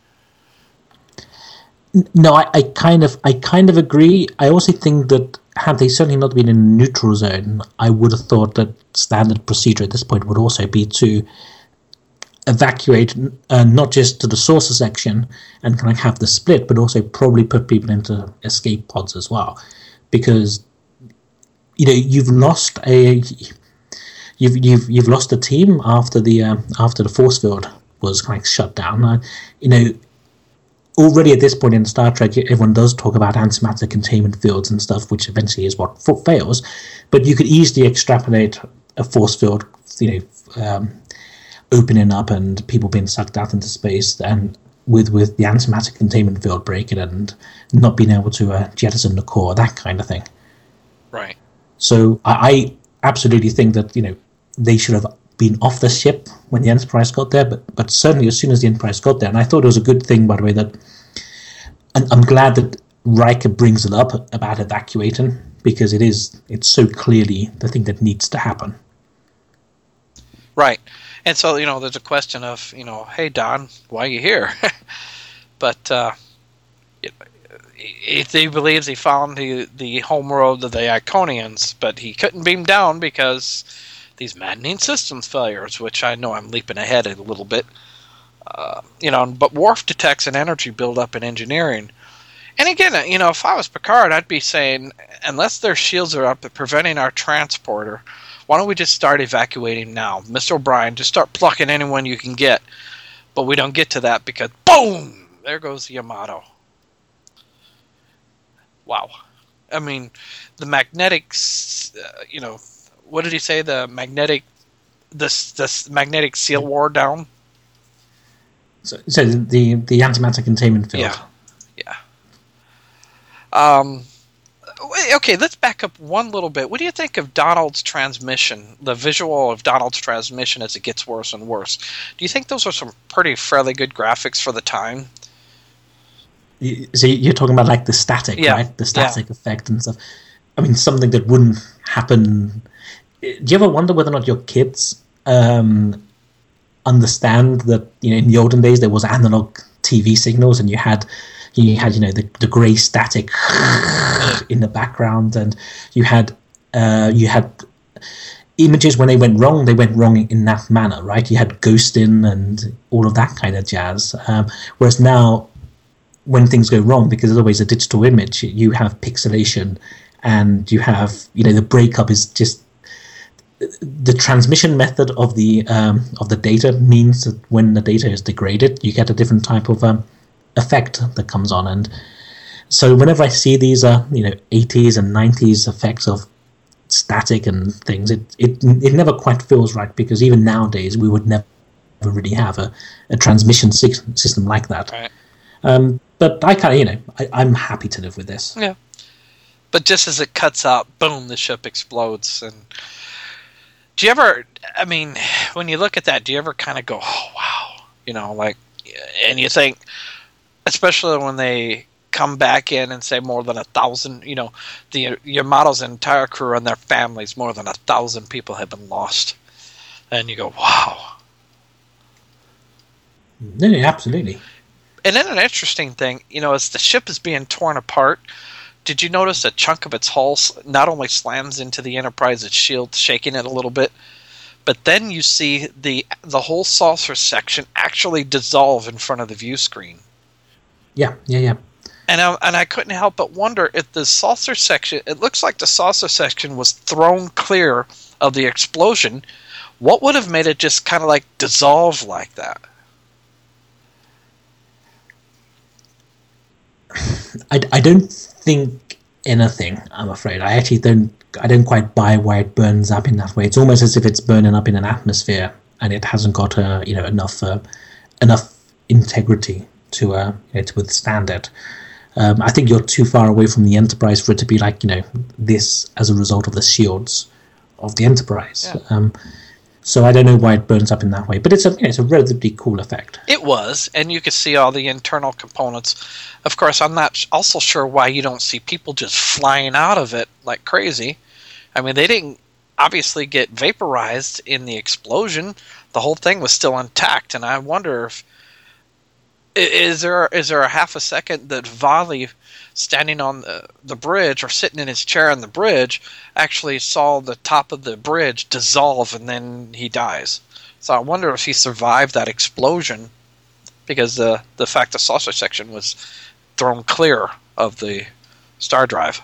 No, I, I kind of, I kind of agree. I also think that had they certainly not been in a neutral zone, I would have thought that standard procedure at this point would also be to evacuate, uh, not just to the saucer section and kind of have the split, but also probably put people into escape pods as well, because you know you've lost a, you've you've you've lost a team after the uh, after the force field was kind of shut down. Uh, you know. Already at this point in Star Trek, everyone does talk about antimatter containment fields and stuff, which eventually is what fails. But you could easily extrapolate a force field, you know, um, opening up and people being sucked out into space, and with with the antimatter containment field breaking and not being able to uh, jettison the core, that kind of thing. Right. So I, I absolutely think that, you know, they should have been off the ship when the Enterprise got there, but but certainly as soon as the Enterprise got there, and I thought it was a good thing, by the way, that, and I'm glad that Riker brings it up about evacuating, because it is, it's so clearly the thing that needs to happen. Right. And so, you know, there's a question of, you know, hey, Don, why are you here? But uh, he, he believes he found the, the homeworld of the Iconians, but he couldn't beam down because these maddening systems failures, which I know I'm leaping ahead a little bit. Uh, you know, but Worf detects an energy buildup in engineering. And again, you know, if I was Picard, I'd be saying, unless their shields are up preventing our transporter, why don't we just start evacuating now? Mister O'Brien, just start plucking anyone you can get. But we don't get to that because, boom, there goes Yamato. Wow. I mean, the magnetic, uh, you know, what did he say? The magnetic, this this magnetic seal wore down? So, so the, the antimatter containment field. Yeah. Yeah. Um... Okay, let's back up one little bit. What do you think of Donald's transmission, the visual of Donald's transmission as it gets worse and worse? Do you think those are some pretty fairly good graphics for the time? So you're talking about like the static, yeah. right? The static yeah. effect and stuff. I mean, something that wouldn't happen. Do you ever wonder whether or not your kids um, understand that, you know, in the olden days there was analog T V signals and you had... You had, you know, the, the grey static in the background, and you had uh, you had images when they went wrong. They went wrong in that manner, right? You had ghosting and all of that kind of jazz. Um, whereas now, when things go wrong, because there's always a digital image, you have pixelation, and you have, you know, the breakup is just the transmission method of the um, of the data means that when the data is degraded, you get a different type of um, effect that comes on. And so whenever I see these uh, you know, eighties and nineties effects of static and things, it, it it never quite feels right, because even nowadays we would never really have a, a transmission system like that. Right. Um, but I kind of, you know, I, I'm happy to live with this. Yeah. But just as it cuts out, boom, the ship explodes. And do you ever, I mean, when you look at that, do you ever kind of go, oh, wow, you know, like, and you think, especially when they come back in and say more than a thousand, you know, the Yamato's entire crew and their families, more than a thousand people have been lost. And you go, wow. No, no, absolutely. And then an interesting thing, you know, as the ship is being torn apart, did you notice a chunk of its hull not only slams into the Enterprise's shield, shaking it a little bit, but then you see the the whole saucer section actually dissolve in front of the view screen. Yeah, yeah, yeah. And I, and I couldn't help but wonder if the saucer section, it looks like the saucer section was thrown clear of the explosion. What would have made it just kind of like dissolve like that? I, I don't think anything, I'm afraid. I actually don't I don't quite buy why it burns up in that way. It's almost as if it's burning up in an atmosphere and it hasn't got uh, you know enough uh, enough integrity to uh, you know, to withstand it. Um, I think you're too far away from the Enterprise for it to be like, you know, this as a result of the shields of the Enterprise. Yeah. Um, so I don't know why it burns up in that way, but it's a you know, it's a relatively cool effect. It was, and you could see all the internal components. Of course, I'm not also sure why you don't see people just flying out of it like crazy. I mean, they didn't obviously get vaporized in the explosion. The whole thing was still intact, and I wonder if is there is there a half a second that Vali, standing on the, the bridge or sitting in his chair on the bridge, actually saw the top of the bridge dissolve and then he dies. So I wonder if he survived that explosion because the the fact the saucer section was thrown clear of the star drive.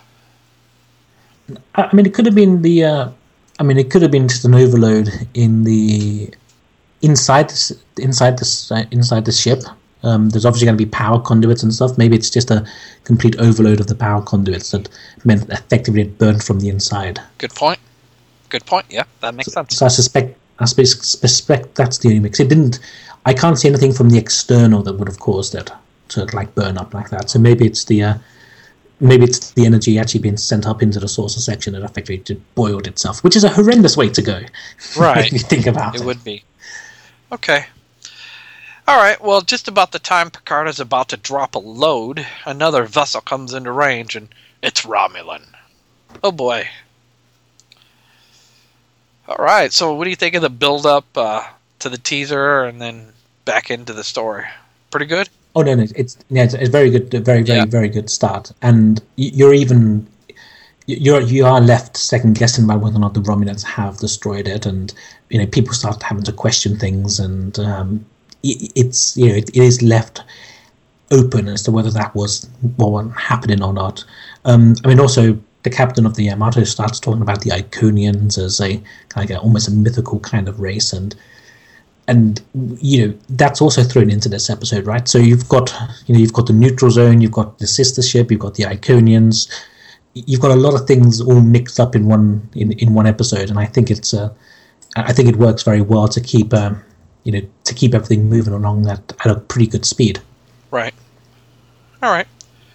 I mean, it could have been the. Uh, I mean, it could have been just an overload in the inside the, inside the inside the ship. Um, there's obviously going to be power conduits and stuff. Maybe it's just a complete overload of the power conduits that meant effectively it burned from the inside. Good point. Good point. Yeah, that makes so, sense. So I suspect, I suspect that's the only mix. It didn't. I can't see anything from the external that would have caused it to like burn up like that. So maybe it's the uh, maybe it's the energy actually being sent up into the saucer section that effectively just boiled itself, which is a horrendous way to go. Right. If you think about it, it would be. Okay. All right, well, just about the time Picard is about to drop a load, another vessel comes into range, and it's Romulan. Oh, boy. All right, so what do you think of the build-up? Uh, to the teaser and then back into the story. Pretty good. Oh no, no, it's yeah, it's, it's very good, very, very, Yeah. very good start, and y- you're even you're you are left second guessing about whether or not the Romulans have destroyed it, and you know people start having to question things, and um, it, it's you know it, it is left open as to whether that was what was happening or not. Um, I mean, also the captain of the Yamato starts talking about the Iconians as a kind of almost a mythical kind of race, and. And you know that's also thrown into this episode, right? So you've got you know you've got the neutral zone, you've got the sister ship, you've got the Iconians, you've got a lot of things all mixed up in one in, in one episode, and I think it's uh, I think it works very well to keep um, you know to keep everything moving along at, at a pretty good speed. Right. All right.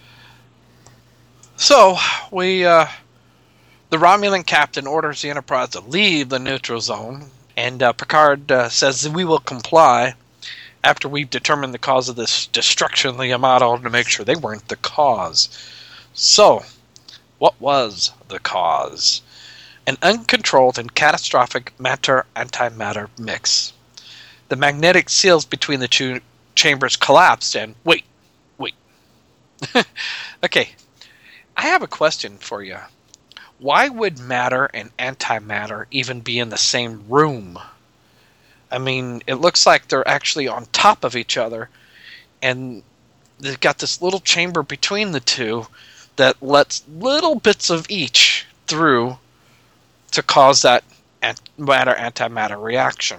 So we uh, the Romulan captain orders the Enterprise to leave the neutral zone. And uh, Picard uh, says that we will comply after we've determined the cause of this destruction of the Yamato to make sure they weren't the cause. So, what was the cause? An uncontrolled and catastrophic matter-antimatter mix. The magnetic seals between the two chambers collapsed and... Wait, wait. Okay, I have a question for you. Why would matter and antimatter even be in the same room? I mean, it looks like they're actually on top of each other, and they've got this little chamber between the two that lets little bits of each through to cause that matter-antimatter reaction.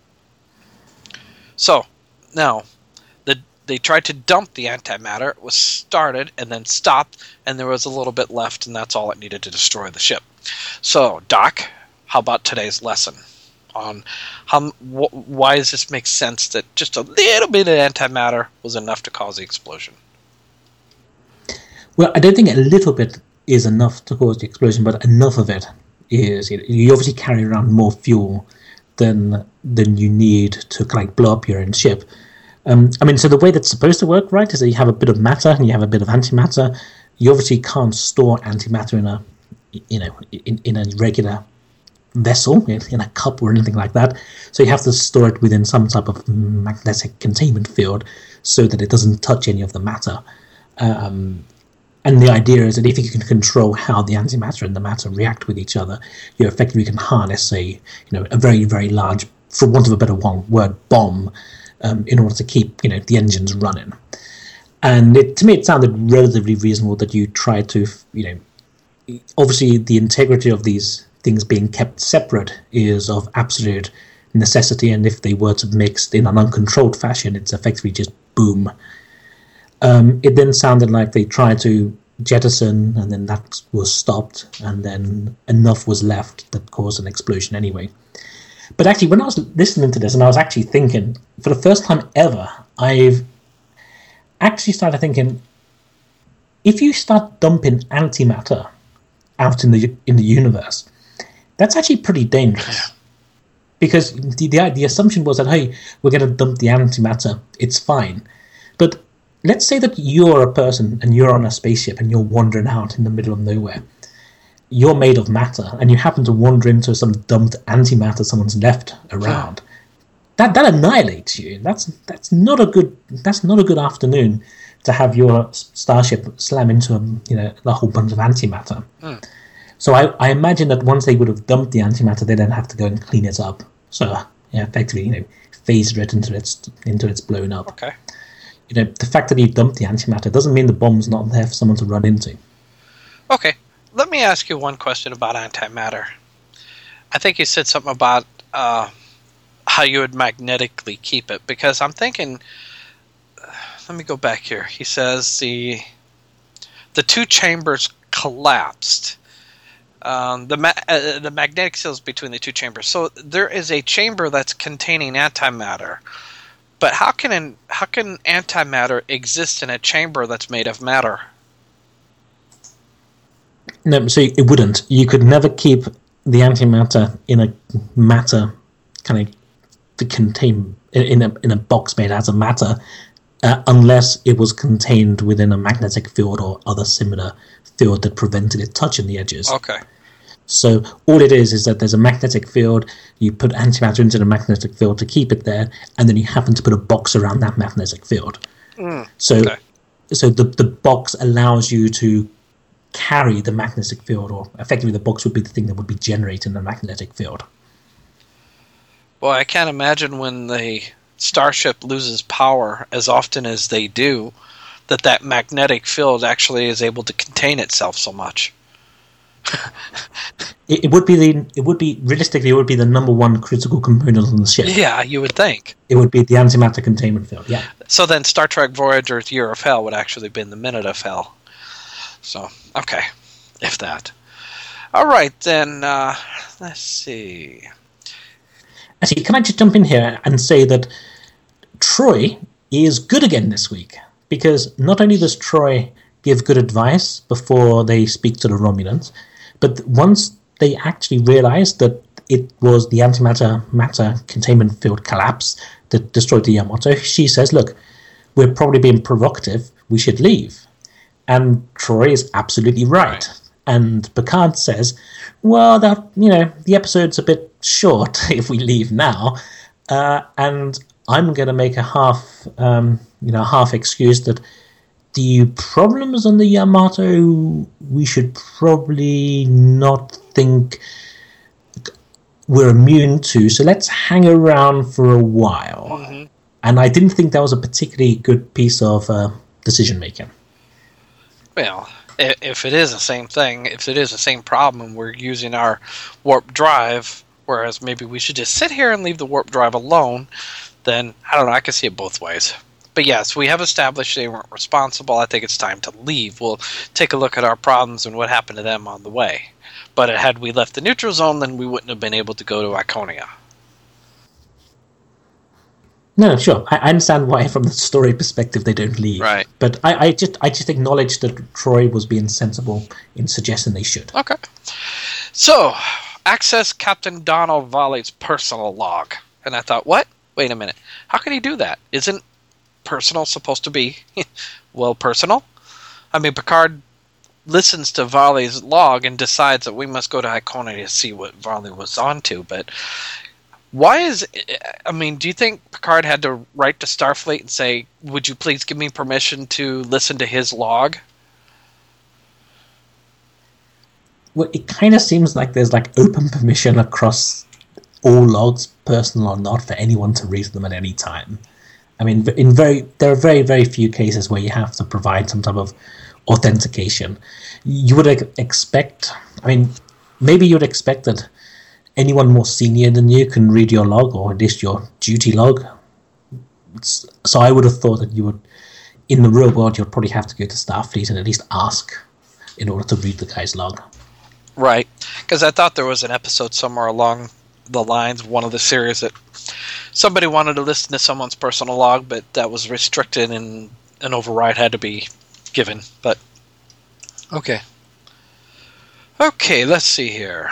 So, now, the they tried to dump the antimatter. It was started and then stopped, and there was a little bit left, and that's all it needed to destroy the ship. So, Doc, how about today's lesson on how wh- why does this make sense that just a little bit of antimatter was enough to cause the explosion? Well, I don't think a little bit is enough to cause the explosion, but enough of it is. You know, you obviously carry around more fuel than than you need to kind of blow up your own ship. Um, I mean, so the way that's supposed to work, right, is that you have a bit of matter and you have a bit of antimatter. You obviously can't store antimatter in a, you know, in, in a regular vessel, in, in a cup or anything like that. So you have to store it within some type of magnetic containment field so that it doesn't touch any of the matter. Um, and the idea is that if you can control how the antimatter and the matter react with each other, you effectively can harness a, you know, a very, very large, for want of a better one, word, bomb, Um, in order to keep, you know, the engines running. And it, to me, it sounded relatively reasonable that you try to, you know, obviously the integrity of these things being kept separate is of absolute necessity, and if they were to mix in an uncontrolled fashion, it's effectively just boom. Um, it then sounded like they tried to jettison, and then that was stopped, and then enough was left that caused an explosion anyway. But actually, when I was listening to this, and I was actually thinking, for the first time ever, I've actually started thinking, if you start dumping antimatter out in the in the universe, that's actually pretty dangerous. Because the, the the assumption was that, hey, we're going to dump the antimatter, it's fine. But let's say that you're a person, and you're on a spaceship, and you're wandering out in the middle of nowhere. You're made of matter, and you happen to wander into some dumped antimatter someone's left around. Yeah. That that annihilates you. That's that's not a good that's not a good afternoon to have your starship slam into a, you know a whole bunch of antimatter. Mm. So I, I imagine that once they would have dumped the antimatter, they then have to go and clean it up. So yeah, effectively, you know, phase it into its into its blown up. Okay. You know, the fact that you dumped the antimatter doesn't mean the bomb's not there for someone to run into. Okay. Let me ask you one question about antimatter. I think you said something about uh, how you would magnetically keep it, because I'm thinking, uh, let me go back here. He says the the two chambers collapsed. Um, the ma- uh, the magnetic seals between the two chambers. So there is a chamber that's containing antimatter. But how can an, how can antimatter exist in a chamber that's made of matter? No, so it wouldn't. You could never keep the antimatter in a matter kind of to contain in a in a box made out of matter, uh, unless it was contained within a magnetic field or other similar field that prevented it touching the edges. Okay. So all it is is that there's a magnetic field, you put antimatter into the magnetic field to keep it there, and then you happen to put a box around that magnetic field. Mm, so okay. so the, the box allows you to carry the magnetic field, or effectively the box would be the thing that would be generating the magnetic field. Well, I can't imagine when the starship loses power as often as they do, that that magnetic field actually is able to contain itself so much. it, it would be the it would be realistically it would be the number one critical component on the ship. Yeah, you would think. It would be the antimatter containment field. Yeah. So then Star Trek Voyager's Year of Hell would actually be in the Minute of Hell. So, okay. If that. All right, then, uh, let's see. Actually, can I just jump in here and say that Troy is good again this week? Because not only does Troy give good advice before they speak to the Romulans, but once they actually realize that it was the antimatter matter containment field collapse that destroyed the Yamato, she says, look, we're probably being provocative, we should leave. And Troy is absolutely right. right. And Picard says, well, that you know, the episode's a bit short if we leave now. Uh, and I'm going to make a half, um, you know, half excuse that the problems on the Yamato, we should probably not think we're immune to, so let's hang around for a while. Mm-hmm. And I didn't think that was a particularly good piece of uh, decision-making. Well, if it is the same thing, if it is the same problem, and we're using our warp drive, whereas maybe we should just sit here and leave the warp drive alone, then, I don't know, I can see it both ways. But yes, we have established they weren't responsible. I think it's time to leave. We'll take a look at our problems and what happened to them on the way. But had we left the neutral zone, then we wouldn't have been able to go to Iconia. No, sure. I understand why, from the story perspective, they don't leave. Right. But I, I just, I just acknowledge that Troy was being sensible in suggesting they should. Okay. So, access Captain Donald Volley's personal log, and I thought, what? Wait a minute. How can he do that? Isn't personal supposed to be, well, personal? I mean, Picard listens to Volley's log and decides that we must go to Iconia to see what Volley was onto, but why is, I mean, do you think Picard had to write to Starfleet and say, would you please give me permission to listen to his log? Well, it kind of seems like there's like open permission across all logs, personal or not, for anyone to read them at any time. I mean, in very there are very, very few cases where you have to provide some type of authentication. You would expect, I mean, maybe you would expect that anyone more senior than you can read your log, or at least your duty log. It's, so I would have thought that you would, in the real world, you'd probably have to go to Starfleet and at least ask in order to read the guy's log. Right, because I thought there was an episode somewhere along the lines, one of the series, that somebody wanted to listen to someone's personal log, but that was restricted and an override had to be given. But, okay. Okay, let's see here.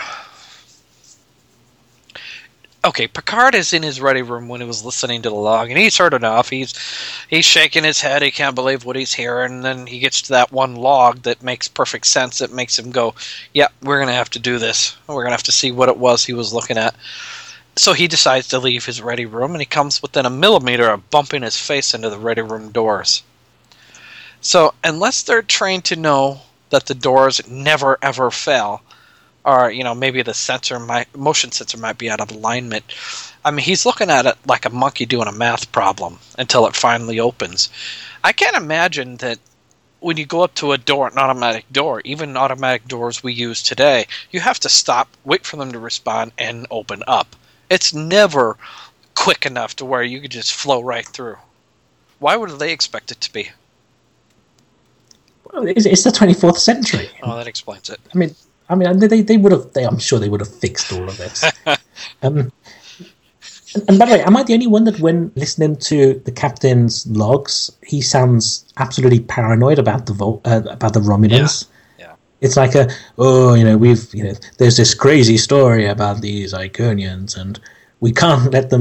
Okay, Picard is in his ready room when he was listening to the log, and he's heard enough. He's he's shaking his head. He can't believe what he's hearing. And then he gets to that one log that makes perfect sense. That makes him go, yeah, we're going to have to do this. We're going to have to see what it was he was looking at. So he decides to leave his ready room, and he comes within a millimeter of bumping his face into the ready room doors. So unless they're trained to know that the doors never, ever fell, or, you know, maybe the sensor might, motion sensor might be out of alignment. I mean, he's looking at it like a monkey doing a math problem until it finally opens. I can't imagine that when you go up to a door, an automatic door, even automatic doors we use today, you have to stop, wait for them to respond, and open up. It's never quick enough to where you could just flow right through. Why would they expect it to be? Well, it's, it's the twenty-fourth century. Oh, that explains it. I mean... I mean, they they would have. They, I'm sure they would have fixed all of this. um, and, and by the way, am I the only one that, when listening to the captain's logs, he sounds absolutely paranoid about the Vol- uh, about the Romulans? Yeah. yeah. It's like a oh, you know, we've you know, there's this crazy story about these Iconians, and we can't let them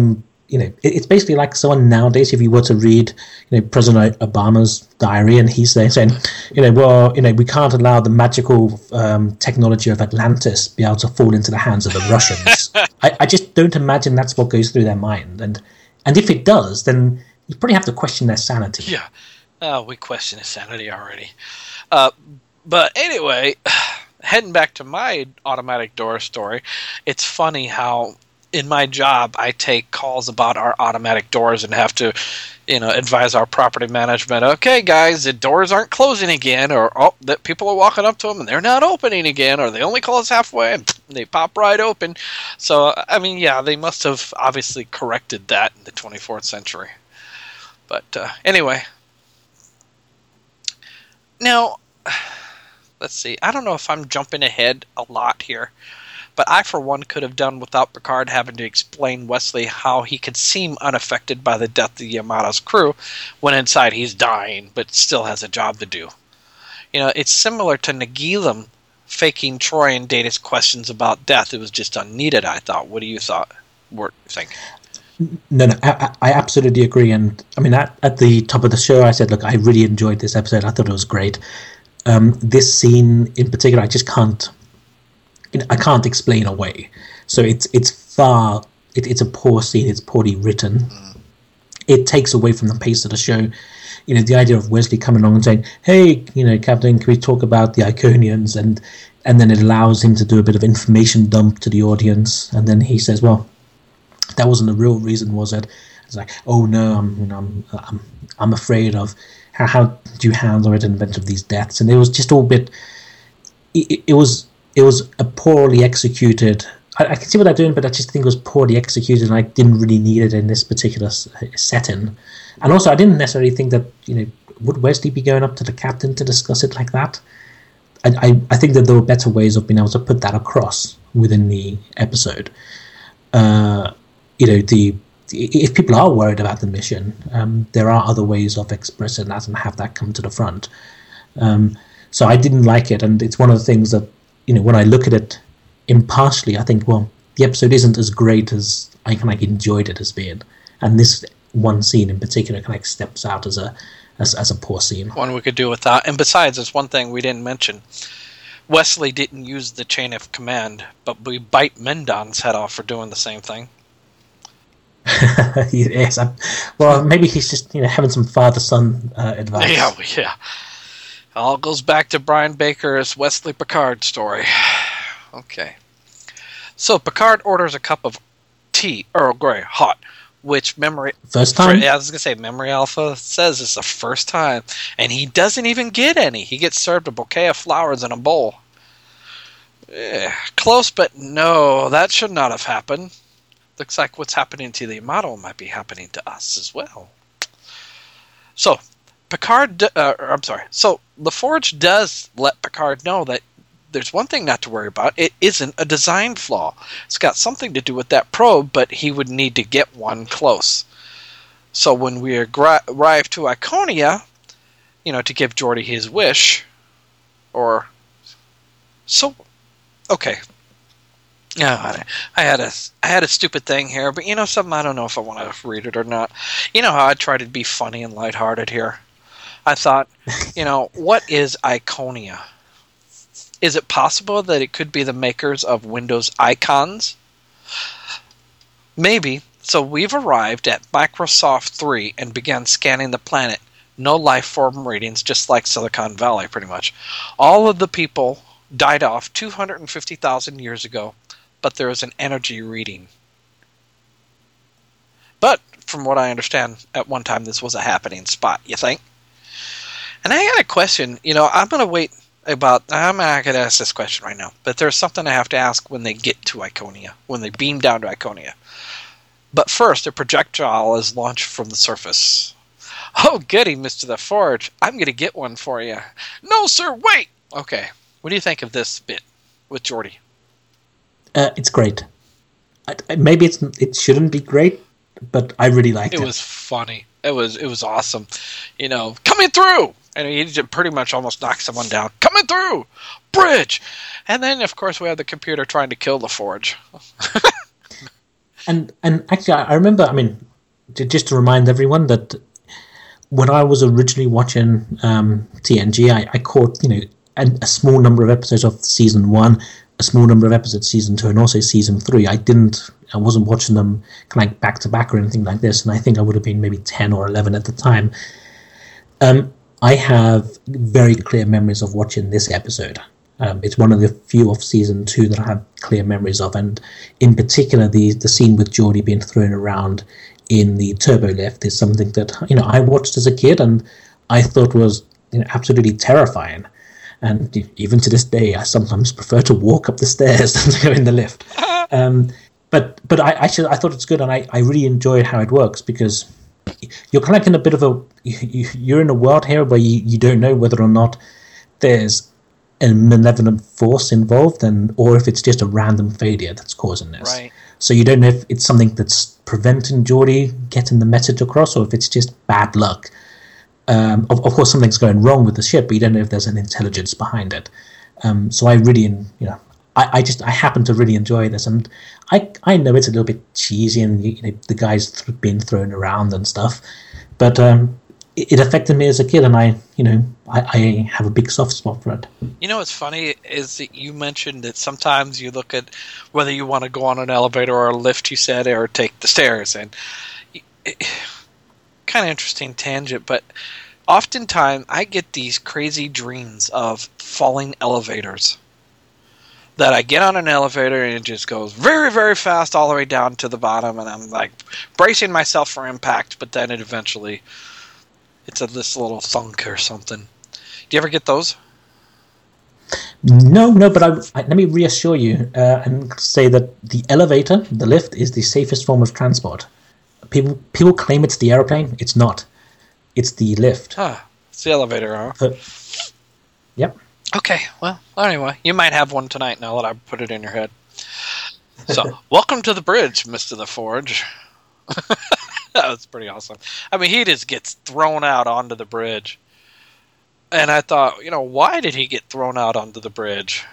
you know, it, it's basically like someone nowadays, if you were to read, you know, President Obama's diary, and he's there saying, you know, well, you know, we can't allow the magical um, technology of Atlantis be able to fall into the hands of the Russians. I, I just don't imagine that's what goes through their mind, and and if it does, then you probably have to question their sanity. Yeah, oh, we question his sanity already. Uh, but anyway, heading back to my automatic door story, it's funny how in my job I take calls about our automatic doors and have to, you know, advise our property management, okay, guys, the doors aren't closing again, or oh, that people are walking up to them and they're not opening again, or they only close halfway and they pop right open. So, I mean, yeah, they must have obviously corrected that in the twenty-fourth century. But uh, anyway, now, let's see. I don't know if I'm jumping ahead a lot here, but I, for one, could have done without Picard having to explain Wesley how he could seem unaffected by the death of Yamato's crew when inside he's dying, but still has a job to do. You know, it's similar to Nagilum faking Troy and Data's questions about death. It was just unneeded, I thought. What do you thought? What think? No, no, I, I absolutely agree. And I mean, at, at the top of the show, I said, look, I really enjoyed this episode. I thought it was great. Um, this scene in particular, I just can't, you know, I can't explain away. So it's it's far, it, it's a poor scene. It's poorly written. Mm. It takes away from the pace of the show. You know, the idea of Wesley coming along and saying, hey, you know, Captain, can we talk about the Iconians? And and then it allows him to do a bit of information dump to the audience. And then he says, well, that wasn't the real reason, was it? It's like, oh no, I'm, you know, I'm, I'm, I'm afraid of how, how do you handle it in the event of these deaths? And it was just all a bit. It, it was, it was a poorly executed. I, I can see what they're doing, but I just think it was poorly executed, and I didn't really need it in this particular setting. And also, I didn't necessarily think that, you know, would Wesley be going up to the captain to discuss it like that? I, I, I think that there were better ways of being able to put that across within the episode. Uh, you know, the if people are worried about the mission, um, there are other ways of expressing that and have that come to the front. Um, so I didn't like it, and it's one of the things that, you know, when I look at it impartially, I think, well, the episode isn't as great as I kind of enjoyed it as being, and this one scene in particular kind of steps out as a as, as a poor scene. One we could do without. And besides, there's one thing we didn't mention. Wesley didn't use the chain of command, but we bite Mendon's head off for doing the same thing. Yes, I'm, well, maybe he's just, you know, having some father-son uh, advice. Yeah, yeah. All goes back to Brian Baker's Wesley Picard story. Okay. So Picard orders a cup of tea, Earl Grey, hot, which memory... First time? For, yeah, I was going to say, Memory Alpha says it's the first time, and he doesn't even get any. He gets served a bouquet of flowers in a bowl. Eh, close, but no, that should not have happened. Looks like what's happening to the Yamato might be happening to us as well. So, Picard... Uh, I'm sorry. So, LaForge does let Picard know that there's one thing not to worry about. It isn't a design flaw. It's got something to do with that probe, but he would need to get one close. So when we agri- arrive to Iconia, you know, to give Geordi his wish, or... So, okay. Yeah, I had a I had a stupid thing here, but you know something, I don't know if I want to read it or not. You know how I try to be funny and lighthearted here? I thought, you know, what is Iconia? Is it possible that it could be the makers of Windows icons? Maybe. So we've arrived at Microsoft three and began scanning the planet. No life form readings, just like Silicon Valley, pretty much. All of the people died off two hundred fifty thousand years ago, but there is an energy reading. But, from what I understand, at one time this was a happening spot, you think? And I got a question. You know, I'm going to wait about... I'm not going to ask this question right now, but there's something I have to ask when they get to Iconia, when they beam down to Iconia. But first, a projectile is launched from the surface. Oh, goody, Mister LaForge. I'm going to get one for you. No, sir, wait! Okay, what do you think of this bit with Geordi? Uh, it's great. I, maybe it's it shouldn't be great, but I really liked it. It was funny. It was it was awesome. You know, coming through! And he just pretty much almost knocked someone down. Coming through! Bridge! And then, of course, we have the computer trying to kill LaForge. And and actually, I I remember. I mean, j- just to remind everyone that when I was originally watching um, T N G, I, I caught you know a, a small number of episodes of season one, a small number of episodes of season two, and also season three. I didn't. I wasn't watching them kind of like back to back or anything like this. And I think I would have been maybe ten or eleven at the time. Um, I have very clear memories of watching this episode. Um, it's one of the few of season two that I have clear memories of, and in particular, the the scene with Geordi being thrown around in the turbo lift is something that you know I watched as a kid, and I thought was you know, absolutely terrifying. And even to this day, I sometimes prefer to walk up the stairs than to go in the lift. Um, but but I actually I thought it's good, and I, I really enjoyed how it works because you're kind of in a bit of a you, you're in a world here where you, you don't know whether or not there's a malevolent force involved, and or if it's just a random failure that's causing this. Right. So you don't know if it's something that's preventing Geordi getting the message across, or if it's just bad luck. Um, of, of course, something's going wrong with the ship, but you don't know if there's an intelligence behind it. Um, so I really, you know, I, I just I happen to really enjoy this, and I I know it's a little bit cheesy, and you know the guy's th- being thrown around and stuff, but um, it, it affected me as a kid, and I you know I, I have a big soft spot for it. You know what's funny is that you mentioned that sometimes you look at whether you want to go on an elevator or a lift, you said, or take the stairs, and it, kind of interesting tangent, but oftentimes I get these crazy dreams of falling elevators. That I get on an elevator and it just goes very, very fast all the way down to the bottom, and I'm like bracing myself for impact, but then it eventually it's a this little thunk or something. Do you ever get those? No, no, but I, I, let me reassure you uh, and say that the elevator, the lift, is the safest form of transport. People people claim it's the airplane. It's not. It's the lift. Huh. It's the elevator, huh? Uh, yep. Okay, well, anyway, you might have one tonight now that I put it in your head. So, welcome to the bridge, Mister The Forge. That was pretty awesome. I mean, he just gets thrown out onto the bridge. And I thought, you know, why did he get thrown out onto the bridge?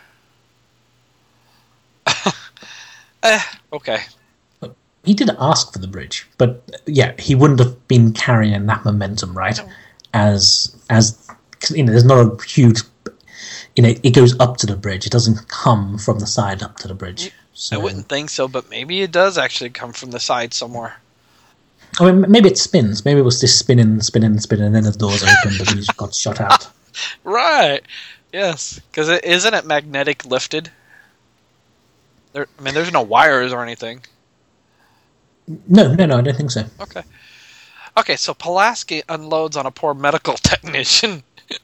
eh, okay. He did ask for the bridge, but yeah, he wouldn't have been carrying that momentum, right? As, as you know, there's not a huge... You know, it goes up to the bridge. It doesn't come from the side up to the bridge. So, I wouldn't think so, but maybe it does actually come from the side somewhere. I mean, maybe it spins. Maybe it was just spinning, spinning, spinning, and then the doors opened and he just got shot out. Right. Yes. Because it, isn't it magnetic lifted? There, I mean, there's no wires or anything. No, no, no, I don't think so. Okay. Okay, so Pulaski unloads on a poor medical technician.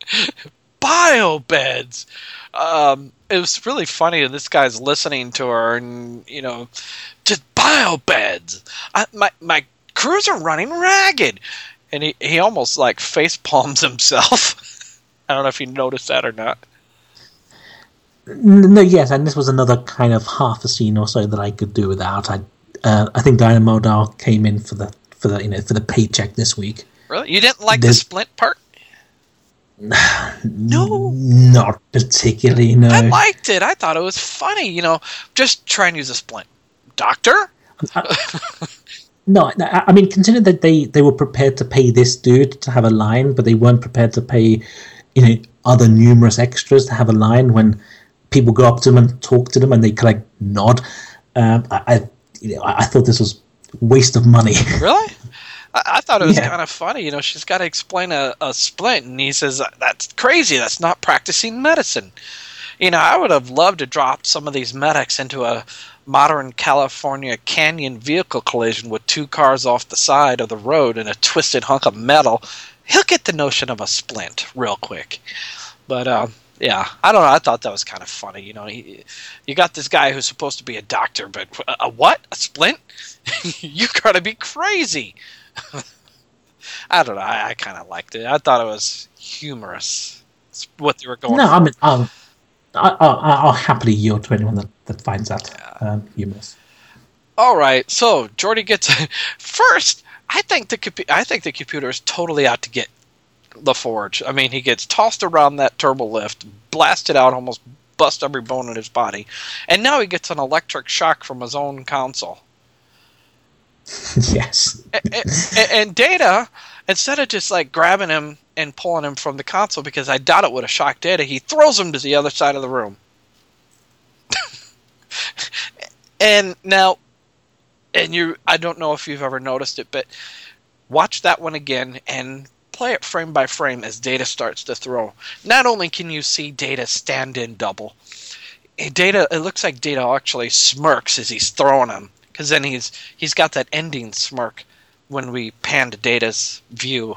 Biobeds. Um, it was really funny, and this guy's listening to her, and you know, just biobeds. I, my my crews are running ragged, and he, he almost like face palms himself. I don't know if you noticed that or not. No, yes, and this was another kind of half a scene or so that I could do without. I uh, I think Diana Muldaur came in for the for the you know for the paycheck this week. Really, you didn't like There's... the splint part? No, not particularly. No, I liked it. I thought it was funny. You know, just try and use a splint, doctor. No, I mean, consider that they, they were prepared to pay this dude to have a line, but they weren't prepared to pay, you know, other numerous extras to have a line. When people go up to them and talk to them, and they kind of nod. Um, I, I, you know, I thought this was a waste of money. Really? I, I thought it was Yeah. kind of funny. You know, she's got to explain a, a splint, and he says, "That's crazy. That's not practicing medicine." You know, I would have loved to drop some of these medics into a modern California canyon vehicle collision with two cars off the side of the road and a twisted hunk of metal. He'll get the notion of a splint real quick. But, uh, yeah, I don't know. I thought that was kind of funny. You know, he, you got this guy who's supposed to be a doctor, but a, a what? A splint? You gotta be crazy. I don't know. I, I kind of liked it. I thought it was humorous. It's what they were going No, for. I mean, I'll, I'll, I'll happily yield to anyone that, that finds that um, humorous. All right, so Geordi gets first. I think the compu- I think the computer is totally out to get LaForge. I mean, he gets tossed around that turbo lift, blasted out, almost bust every bone in his body, and now he gets an electric shock from his own console. Yes. and, and, and Data, instead of just like grabbing him and pulling him from the console, because I doubt it would have shocked Data, he throws him to the other side of the room. And now, and you, I don't know if you've ever noticed it, but watch that one again and play it frame by frame as Data starts to throw. Not only can you see Data stand in double, Data, it looks like Data actually smirks as he's throwing him, because then he's he's got that ending smirk when we pan to Data's view.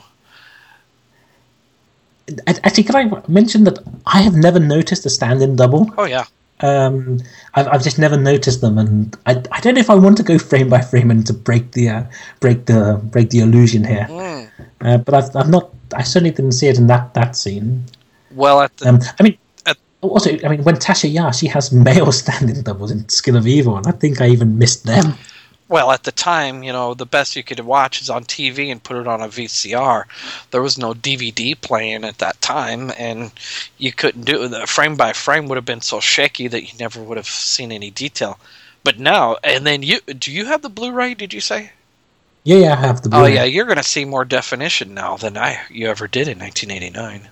Actually, can I mention that I have never noticed a stand-in double? Oh yeah. Um, I've, I've just never noticed them, and I, I don't know if I want to go frame by frame and to break the uh, break the break the illusion here. Mm. Uh, but I've I've not I certainly didn't see it in that, that scene. Well, at the, um, I mean, at, also I mean when Tasha Yar, she has male stand-in doubles in Skin of Evil, and I think I even missed them. well, at the time, you know, the best you could watch is on T V and put it on a V C R. There was no D V D playing at that time, and you couldn't do it. The frame by frame would have been so shaky that you never would have seen any detail. But now, and then you, do you have the Blu-ray? Did you say? Yeah, yeah, I have the Oh Blu-ray. yeah, you're going to see more definition now than I you ever did in nineteen eighty-nine.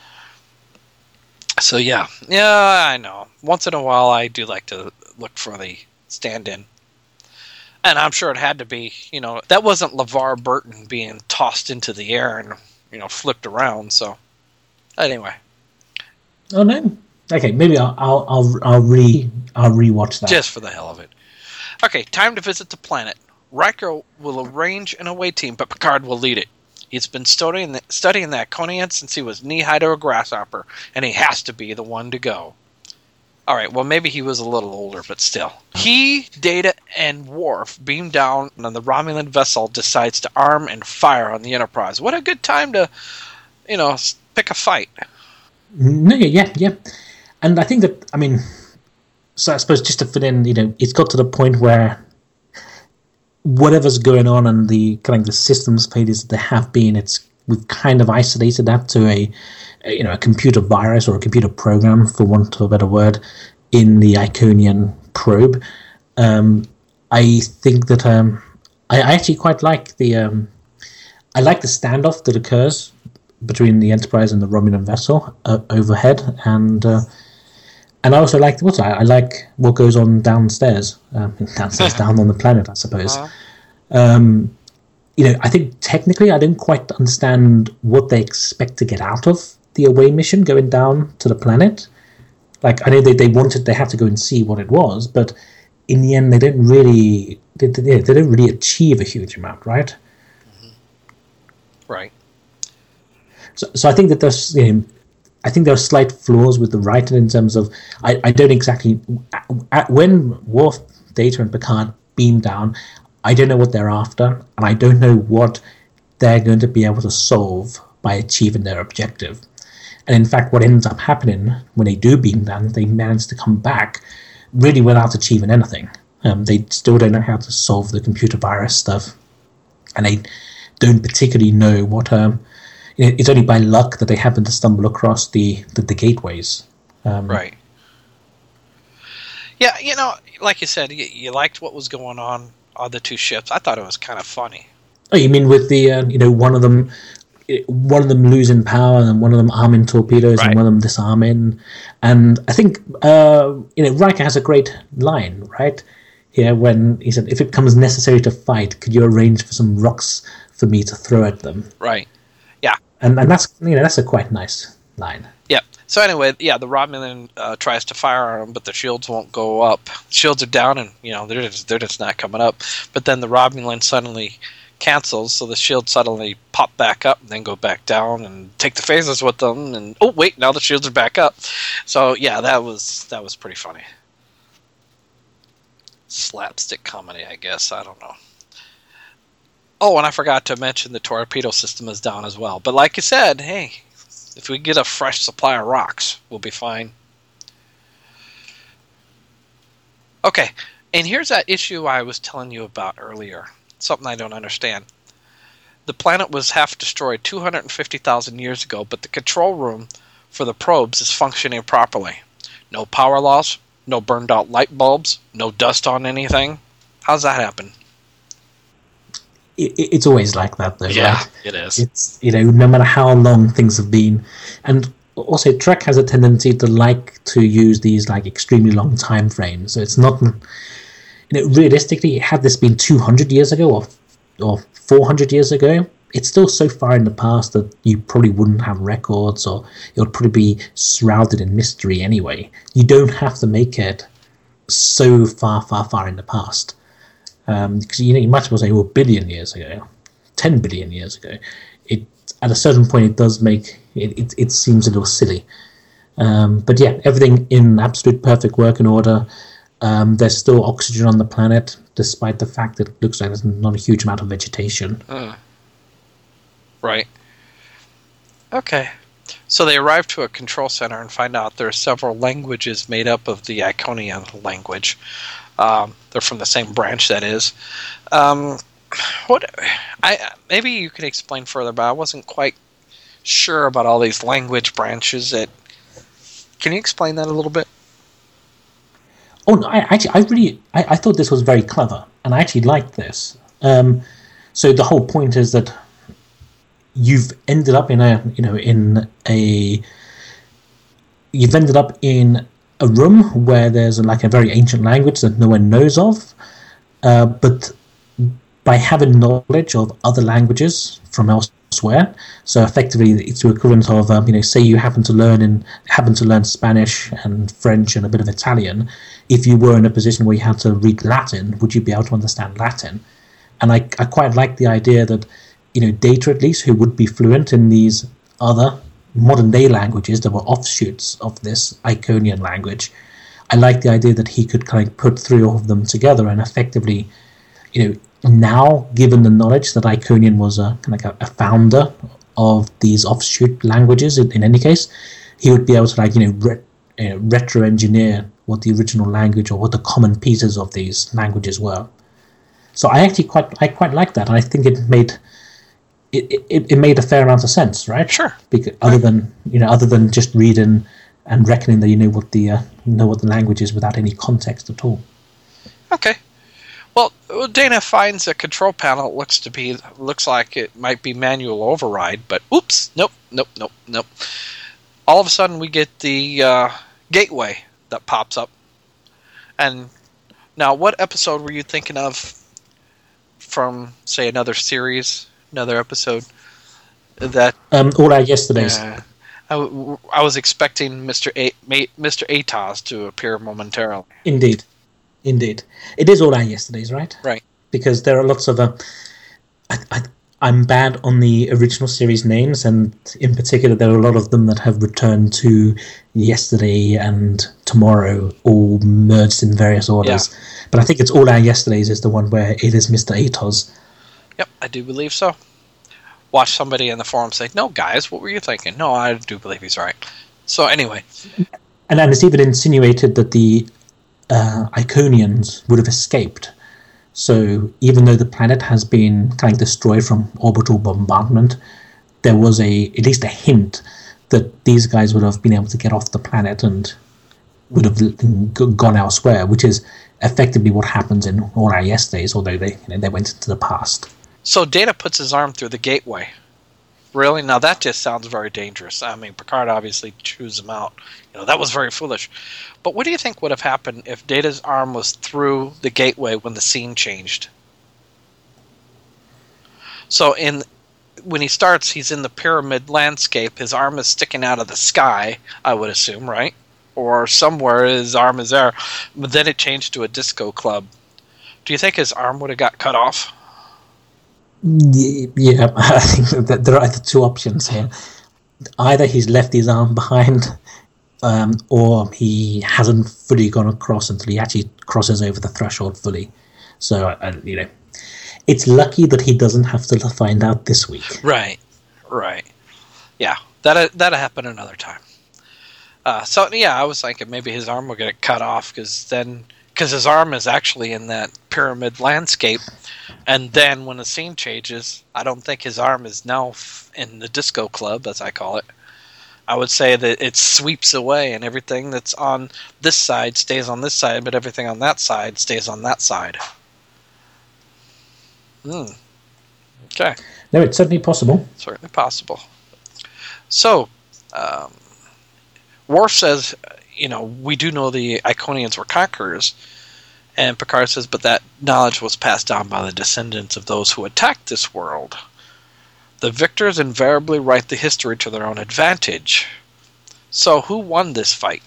So yeah, yeah, I know. Once in a while, I do like to look for the stand-in. And I'm sure it had to be, you know, that wasn't LeVar Burton being tossed into the air and, you know, flipped around. So, anyway. Oh no. Okay, maybe I'll I'll I'll, I'll re I'll rewatch that. Just for the hell of it. Okay, time to visit the planet. Riker will arrange an away team, but Picard will lead it. He's been studying studying that Konian since he was knee-high to a grasshopper, and he has to be the one to go. All right, well, maybe he was a little older, but still. He, Data, and Worf beam down, and the Romulan vessel decides to arm and fire on the Enterprise. What a good time to, you know, pick a fight. No, yeah, yeah, yeah. And I think that, I mean, so I suppose just to fit in, you know, it's got to the point where whatever's going on and the kind of the systems failures that there have been, it's we've kind of isolated that to a, a you know a computer virus or a computer program, for want of a better word, in the Iconian probe. Um, I think that um, I, I actually quite like the um, I like the standoff that occurs between the Enterprise and the Romulan vessel uh, overhead, and uh, and I also like what I, I like what goes on downstairs, um, downstairs down on the planet, I suppose. Uh-huh. Um, you know, I think technically I don't quite understand what they expect to get out of the away mission going down to the planet. Like, I know they, they wanted, they had to go and see what it was, but in the end they don't really, they, they, they don't really achieve a huge amount, right? Mm-hmm. Right. So, so I think that there's, you know, I think there are slight flaws with the writing in terms of, I, I don't exactly, when Worf, Data, and Picard beam down, I don't know what they're after, and I don't know what they're going to be able to solve by achieving their objective. And in fact, what ends up happening when they do beam down, they manage to come back really without achieving anything. Um, they still don't know how to solve the computer virus stuff, and they don't particularly know what. Um, you know, it's only by luck that they happen to stumble across the the, the gateways. Um, right. Yeah, you know, like you said, you, you liked what was going on on the two ships. I thought it was kind of funny. Oh, you mean with the uh, you know one of them, one of them losing power and one of them arming torpedoes right. and one of them disarming, and I think uh, you know Riker has a great line right here when he said, "If it becomes necessary to fight, could you arrange for some rocks for me to throw at them?" Right. Yeah. And and that's you know that's a quite nice line. Yeah. So anyway, yeah, the Romulan uh, tries to fire on them, but the shields won't go up. Shields are down, and you know they're just, they're just not coming up. But then the Romulan suddenly cancels, so the shields suddenly pop back up and then go back down and take the phasers with them. And oh wait, now the shields are back up. So yeah, that was that was pretty funny. Slapstick comedy, I guess. I don't know. Oh, and I forgot to mention the torpedo system is down as well. But like you said, hey, if we get a fresh supply of rocks, we'll be fine. Okay, and here's that issue I was telling you about earlier. Something I don't understand. The planet was half destroyed two hundred fifty thousand years ago, but the control room for the probes is functioning properly. No power loss, no burned out light bulbs, no dust on anything. How's that happen? it, it's always like that, though, Yeah, right? it is. It's, you know, no matter how long things have been. And also, Trek has a tendency to like to use these, like, extremely long time frames. So it's not... You know, realistically, had this been two hundred years ago or or four hundred years ago, it's still so far in the past that you probably wouldn't have records, or it would probably be shrouded in mystery anyway. You don't have to make it so far, far, far in the past. Um, because you know, you might as well say, well, a billion years ago, ten billion years ago. It at a certain point, it does make it. It, it seems a little silly. Um, but yeah, everything in absolute perfect working order. Um, there's still oxygen on the planet, despite the fact that it looks like there's not a huge amount of vegetation. Uh, right. Okay. So they arrive to a control center and find out there are several languages made up of the Iconian language. Um, they're from the same branch, that is. Um, what? I maybe you could explain further, but I wasn't quite sure about all these language branches. That can you explain that a little bit? Oh no! I actually, I really, I, I thought this was very clever, and I actually liked this. Um, so the whole point is that you've ended up in a, you know, in a, you've ended up in a room where there's like a very ancient language that no one knows of, uh, but by having knowledge of other languages from elsewhere, so effectively it's the equivalent of, um, you know, say you happen to learn in happen to learn Spanish and French and a bit of Italian. If you were in a position where you had to read Latin, would you be able to understand Latin? And I, I quite like the idea that, you know, Data at least, who would be fluent in these other modern-day languages that were offshoots of this Iconian language, I like the idea that he could kind of put three of them together and effectively, you know, now, given the knowledge that Iconian was a kind of like a, a founder of these offshoot languages, in, in any case, he would be able to, like, you know, re, uh, retro-engineer what the original language or what the common pieces of these languages were. So I actually quite I quite like that. And I think it made it, it, it made a fair amount of sense, right? Sure. Because other than you know other than just reading and reckoning that you know what the uh, know what the language is without any context at all. Okay. Well, Dana finds a control panel. It looks to be looks like it might be manual override, but oops, nope, nope, nope, nope. All of a sudden, we get the uh, gateway that pops up. And now, what episode were you thinking of from, say, another series, another episode? That um, all our yesterdays. Uh, I, w- I was expecting Mister A- Mister Atos to appear momentarily. Indeed. Indeed. It is all our yesterdays, right? Right. Because there are lots of... Uh, I, I, I'm bad on the original series names, and in particular there are a lot of them that have returned to yesterday and tomorrow, all merged in various orders. Yeah. But I think it's all our yesterdays is the one where it is Mister Atos. Yep, I do believe so. Watch somebody in the forum say, no, guys, what were you thinking? No, I do believe he's right. So anyway. And then it's even insinuated that the uh, Iconians would have escaped. So even though the planet has been kind of destroyed from orbital bombardment, there was a at least a hint that these guys would have been able to get off the planet and would have gone elsewhere, which is effectively what happens in all our yesterdays, although they you know, they went into the past. So Data puts his arm through the gateway. Really? Now that just sounds very dangerous. I mean, Picard obviously chews him out. You know, that was very foolish. But what do you think would have happened if Data's arm was through the gateway when the scene changed? So in when he starts, he's in the pyramid landscape. His arm is sticking out of the sky, I would assume, right? Or somewhere his arm is there. But then it changed to a disco club. Do you think his arm would have got cut off? Yeah, I think that there are either two options here. Either he's left his arm behind, um, or he hasn't fully gone across until he actually crosses over the threshold fully. So, uh, you know, it's lucky that he doesn't have to find out this week. Right, right. Yeah, that that'll happen another time. Uh, so, yeah, I was thinking maybe his arm will get cut off because then... Because his arm is actually in that pyramid landscape. And then when the scene changes, I don't think his arm is now in the disco club, as I call it. I would say that it sweeps away and everything that's on this side stays on this side, but everything on that side stays on that side. Hmm. Okay. No, it's certainly possible. Certainly possible. So, um, Worf says, you know, we do know the Iconians were conquerors. And Picard says, but that knowledge was passed down by the descendants of those who attacked this world. The victors invariably write the history to their own advantage. So who won this fight?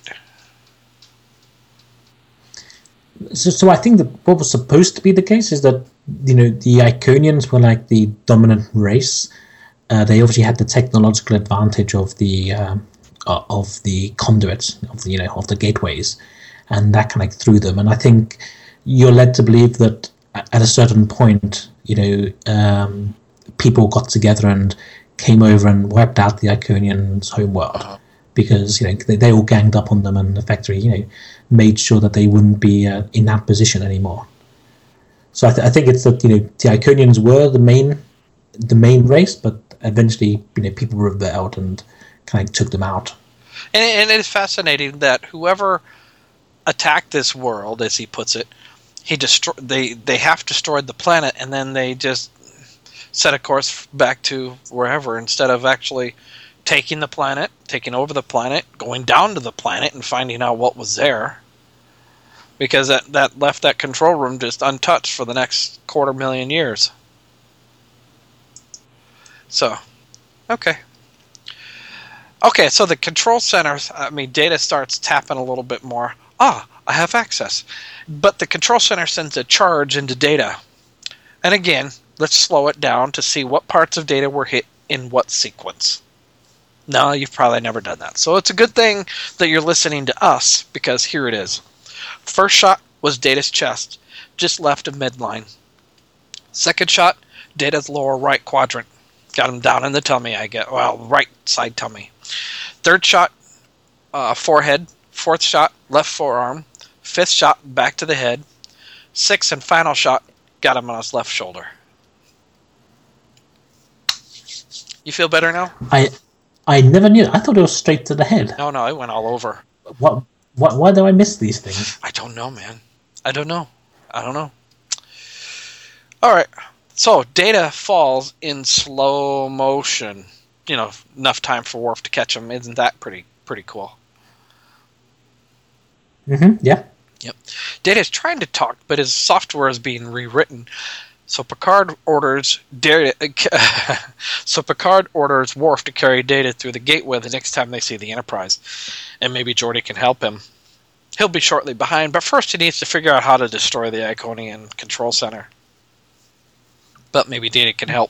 So, so I think that what was supposed to be the case is that, you know, the Iconians were like the dominant race. Uh, they obviously had the technological advantage of the uh, of the conduits, of the, you know, of the gateways, and that kind of threw them. And I think you're led to believe that at a certain point, you know, um, people got together and came over and wiped out the Iconians' homeworld. Uh-huh. Because, you know, they, they all ganged up on them and effectively, you know, made sure that they wouldn't be uh, in that position anymore. So I, th- I think it's that, you know, the Iconians were the main the main race, but eventually, you know, people rebelled and kind of took them out. And, and it is fascinating that whoever attacked this world, as he puts it, he destroy they they half destroyed the planet, and then they just set a course back to wherever instead of actually taking the planet, taking over the planet, going down to the planet and finding out what was there. Because that, that left that control room just untouched for the next quarter million years. So, okay. Okay, so the control center, I mean, Data starts tapping a little bit more. Ah, I have access. But the control center sends a charge into Data. And again, let's slow it down to see what parts of Data were hit in what sequence. No, you've probably never done that. So it's a good thing that you're listening to us, because here it is. First shot was Data's chest, just left of midline. Second shot, Data's lower right quadrant. Got him down in the tummy, I get. Well, right side tummy. Third shot, uh, forehead. Fourth shot, left forearm. Fifth shot, back to the head. Sixth and final shot, got him on his left shoulder. You feel better now? I... I never knew. I thought it was straight to the head. No, no, it went all over. What? What? Why do I miss these things? I don't know, man. I don't know. I don't know. All right. So Data falls in slow motion. You know, enough time for Worf to catch him. Isn't that pretty pretty cool? Mm-hmm. Yeah. Yep. Data is trying to talk, but his software is being rewritten. So Picard orders Data, so Picard orders Worf to carry Data through the gateway the next time they see the Enterprise, and maybe Geordi can help him. He'll be shortly behind, but first he needs to figure out how to destroy the Iconian control center. But maybe Data can help.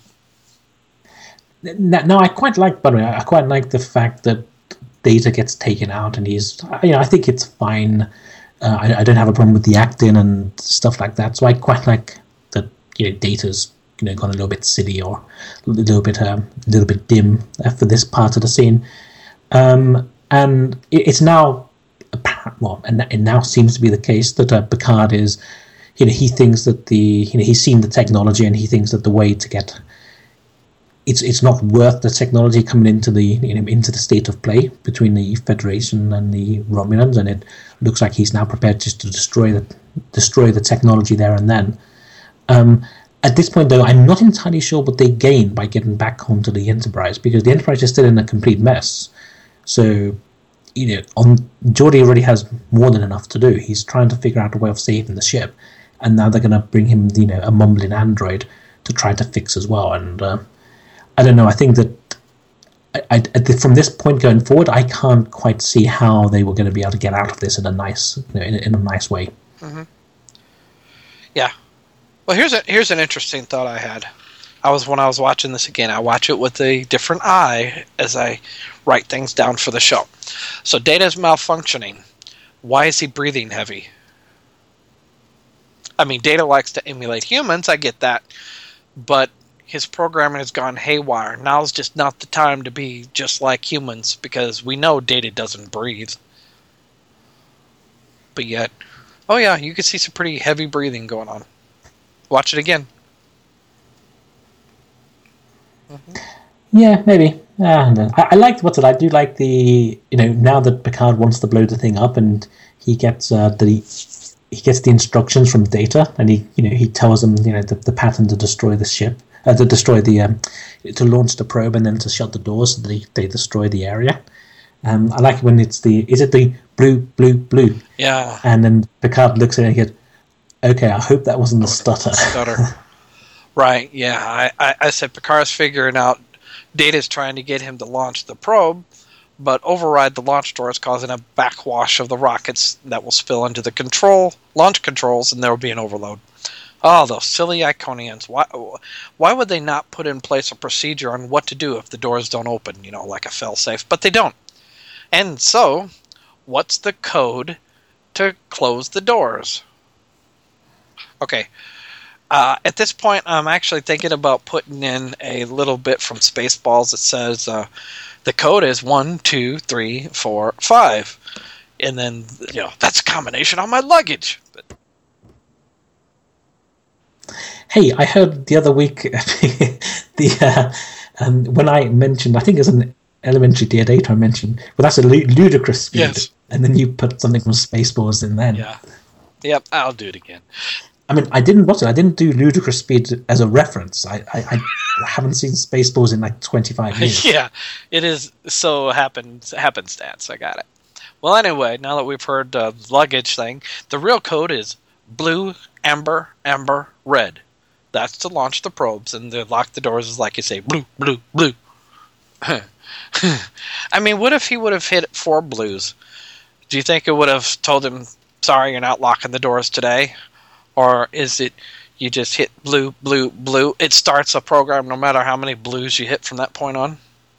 No, I quite like. By the way, I quite like the fact that Data gets taken out, and he's. You know, I think it's fine. Uh, I, I don't have a problem with the acting and stuff like that. So I quite like. You know, Data's, you know, gone a little bit silly or a little bit, um, a little bit dim for this part of the scene, um, and it, it's now, well, and it now seems to be the case that uh, Picard is, you know, he thinks that the, you know, he's seen the technology and he thinks that the way to get, it's it's not worth the technology coming into the, you know, into the state of play between the Federation and the Romulans, and it looks like he's now prepared just to destroy the destroy the technology there and then. Um, at this point, though, I'm not entirely sure what they gain by getting back onto the Enterprise, because the Enterprise is still in a complete mess. So, you know, on Geordi already has more than enough to do. He's trying to figure out a way of saving the ship, and now they're going to bring him, you know, a mumbling android to try to fix as well. And uh, I don't know. I think that I, I, at the, from this point going forward, I can't quite see how they were going to be able to get out of this in a nice, you know, in, in a nice way. Mm-hmm. Yeah. Well, here's a here's an interesting thought I had. I was when I was watching this again, I watch it with a different eye as I write things down for the show. So Data's malfunctioning. Why is he breathing heavy? I mean, Data likes to emulate humans, I get that. But his programming has gone haywire. Now's just not the time to be just like humans, because we know Data doesn't breathe. But yet, oh yeah, you can see some pretty heavy breathing going on. Watch it again. Mm-hmm. Yeah, maybe. Uh, I, I liked what's it. I do like the, you know, now that Picard wants to blow the thing up, and he gets uh, the he gets the instructions from Data, and he, you know, he tells him, you know, the, the pattern to destroy the ship, uh, to destroy the um, to launch the probe and then to shut the doors so they they destroy the area. Um, I like when it's the is it the blue blue blue? Yeah. And then Picard looks at it and he goes, "Okay, I hope that wasn't the stutter." Stutter. Right. Yeah. I, I I said Picard's figuring out Data's trying to get him to launch the probe, but override the launch doors, causing a backwash of the rockets that will spill into the control launch controls, and there will be an overload. Oh, those silly Iconians. Why why would they not put in place a procedure on what to do if the doors don't open, you know, like a fail-safe? But they don't. And so, what's the code to close the doors? Okay. Uh, at this point, I'm actually thinking about putting in a little bit from Spaceballs that says uh, the code is one, two, three, four, five. And then, you know, that's a combination on my luggage. But hey, I heard the other week the uh, um, when I mentioned, I think it's an elementary dear data I mentioned, well, that's a ludicrous speed. Yes. And then you put something from Spaceballs in then. yeah. Yep, I'll do it again. I mean, I didn't watch it. I didn't do ludicrous speed as a reference. I, I, I haven't seen Spaceballs in like twenty-five years. Yeah, it is so happen, happenstance. I got it. Well, anyway, now that we've heard the luggage thing, the real code is blue, amber, amber, red. That's to launch the probes, and to lock the doors is like you say, blue, blue, blue. I mean, what if he would have hit four blues? Do you think it would have told him, sorry, you're not locking the doors today? Or is it you just hit blue, blue, blue? It starts a program no matter how many blues you hit from that point on?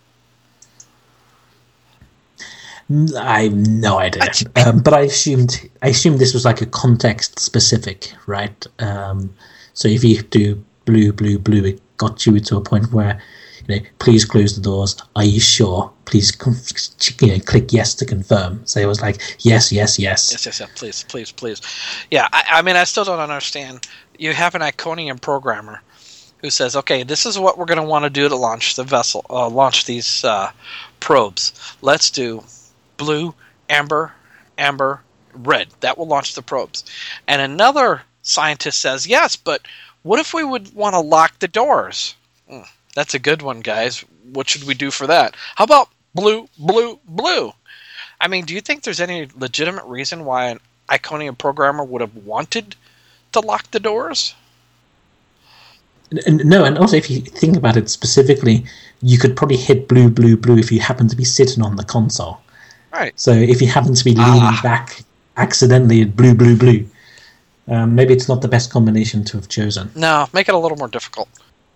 I have no idea. Um, but I assumed I assumed this was like a context specific, right? Um, so if you do blue, blue, blue, it got you to a point where, you know, please close the doors. Are you sure? Please, you know, click yes to confirm. So it was like yes, yes, yes. Yes, yes, yes. Please, please, please. Yeah, I, I mean, I still don't understand. You have an Iconian programmer who says, "Okay, this is what we're going to want to do to launch the vessel, uh, launch these uh, probes. Let's do blue, amber, amber, red. That will launch the probes." And another scientist says, "Yes, but what if we would want to lock the doors?" Hmm. That's a good one, guys. What should we do for that? How about blue, blue, blue? I mean, do you think there's any legitimate reason why an Iconian programmer would have wanted to lock the doors? No, and also if you think about it specifically, you could probably hit blue, blue, blue if you happen to be sitting on the console. Right. So if you happen to be leaning ah. back accidentally, blue, blue, blue, um, maybe it's not the best combination to have chosen. No, make it a little more difficult.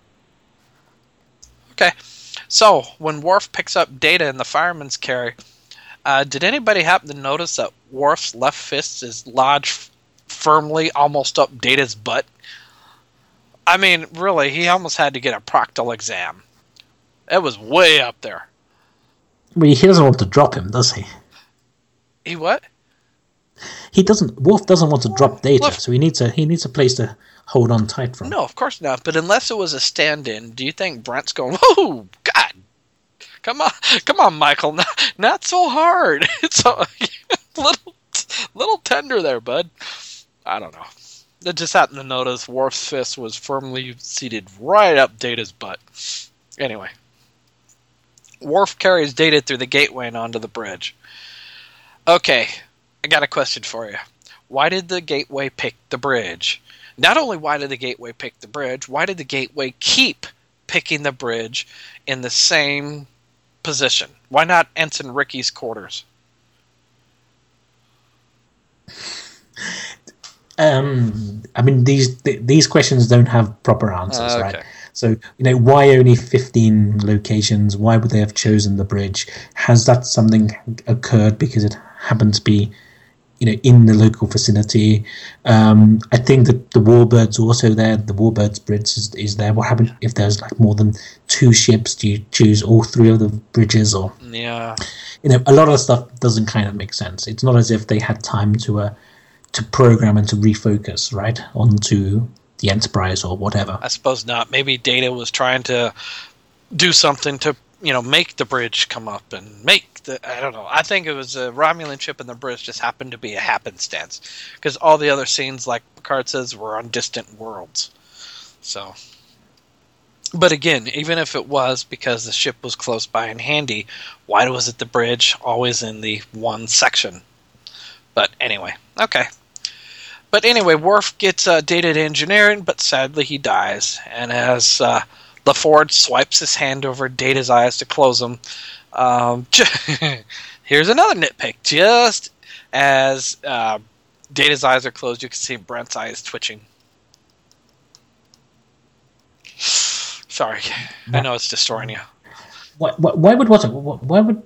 Okay, so when Worf picks up Data in the fireman's carry, uh, did anybody happen to notice that Worf's left fist is lodged f- firmly almost up Data's butt? I mean, really, he almost had to get a proctal exam. It was way up there. Well, he doesn't want to drop him, does he? He what? He doesn't. Worf doesn't want to drop Data, Left. so he needs a he needs a place to hold on tight from. No, of course not. But unless it was a stand-in, do you think Brent's going, "Whoa, God, come on, come on, Michael, not, not so hard. It's a little, little tender there, bud." I don't know. I just happened to notice Worf's fist was firmly seated right up Data's butt. Anyway, Worf carries Data through the gateway and onto the bridge. Okay, I got a question for you. Why did the gateway pick the bridge? Not only why did the gateway pick the bridge, why did the gateway keep picking the bridge in the same position? Why not Ensign Ricky's quarters? Um, I mean, these th- these questions don't have proper answers, Uh, okay. right? So, you know, why only fifteen locations? Why would they have chosen the bridge? Has that something occurred because it happened to be, you know, in the local vicinity? Um, I think that the Warbird's also there. The Warbird's bridge is, is there. What happens if there's like more than two ships? Do you choose all three of the bridges? Or, Yeah. you know, a lot of the stuff doesn't kind of make sense. It's not as if they had time to uh, to program and to refocus, right, onto the Enterprise or whatever. I suppose not. Maybe Data was trying to do something to, you know, make the bridge come up and make the, I don't know. I think it was a Romulan ship and the bridge just happened to be a happenstance. Because all the other scenes, like Picard says, were on distant worlds. So, But again, even if it was because the ship was close by and handy, why was it the bridge always in the one section? But anyway, okay. But anyway, Worf gets uh, Data to engineering, but sadly he dies. And as uh, LaForge swipes his hand over Data's eyes to close them, um, here's another nitpick. Just as uh, Data's eyes are closed, you can see Brent's eyes twitching. Sorry, I know it's destroying you. Why, why, why would what? Why would?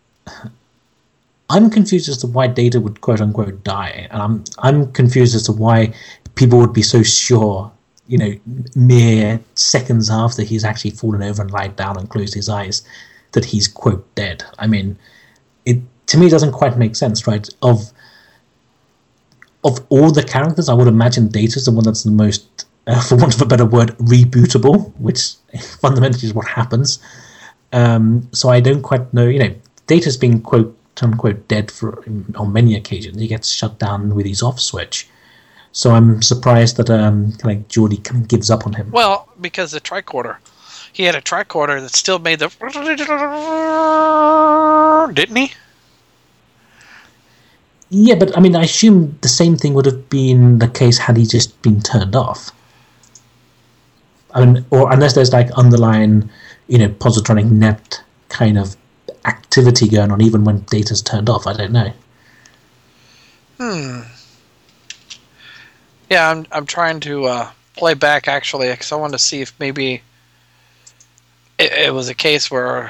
I'm confused as to why Data would quote unquote die, and I'm I'm confused as to why people would be so sure, you know, mere seconds after he's actually fallen over and lied down and closed his eyes, that he's quote dead. I mean, it to me doesn't quite make sense, right? Of of all the characters, I would imagine Data's the one that's the most, uh, for want of a better word, rebootable, which fundamentally is what happens. Um, so I don't quite know, you know, Data's been quote unquote dead for on many occasions. He gets shut down with his off switch. So I'm surprised that um, kind of Geordi kind of gives up on him. Well, because the tricorder, he had a tricorder that still made the, didn't he? Yeah, but I mean, I assume the same thing would have been the case had he just been turned off. I mean, or unless there's like underlying, you know, positronic net kind of activity going on even when Data's turned off. I don't know. Hmm. Yeah, I'm I'm trying to uh, play back actually because I want to see if maybe it, it was a case where.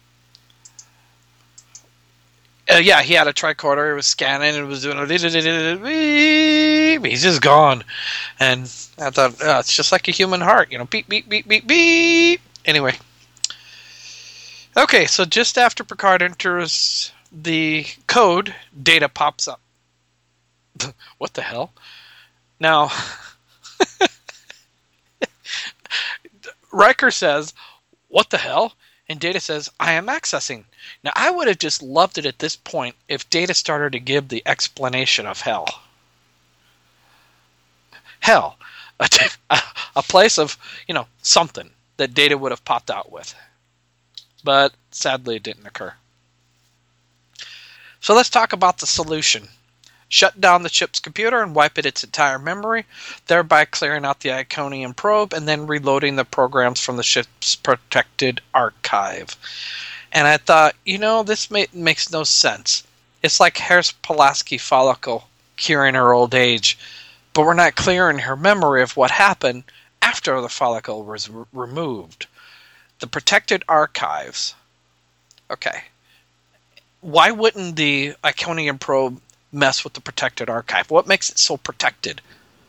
Uh, yeah, he had a tricorder. It was scanning. It was doing a beep. He's just gone, and I thought oh, it's just like a human heart, you know, beep beep beep beep beep. Anyway, okay, so just after Picard enters the code, Data pops up. What the hell? Now, Riker says, "What the hell?" And Data says, "I am accessing." Now, I would have just loved it at this point if Data started to give the explanation of hell. Hell. A, a place of, you know, something that Data would have popped out with. But sadly, it didn't occur. So let's talk about the solution. Shut down the ship's computer and wipe it its entire memory, thereby clearing out the Iconium probe and then reloading the programs from the ship's protected archive. And I thought, you know, this may, makes no sense. It's like Harris Pulaski follicle curing her old age, but we're not clearing her memory of what happened after the follicle was r- removed. The protected archives. Okay. Why wouldn't the Iconium probe mess with the protected archive? What makes it so protected?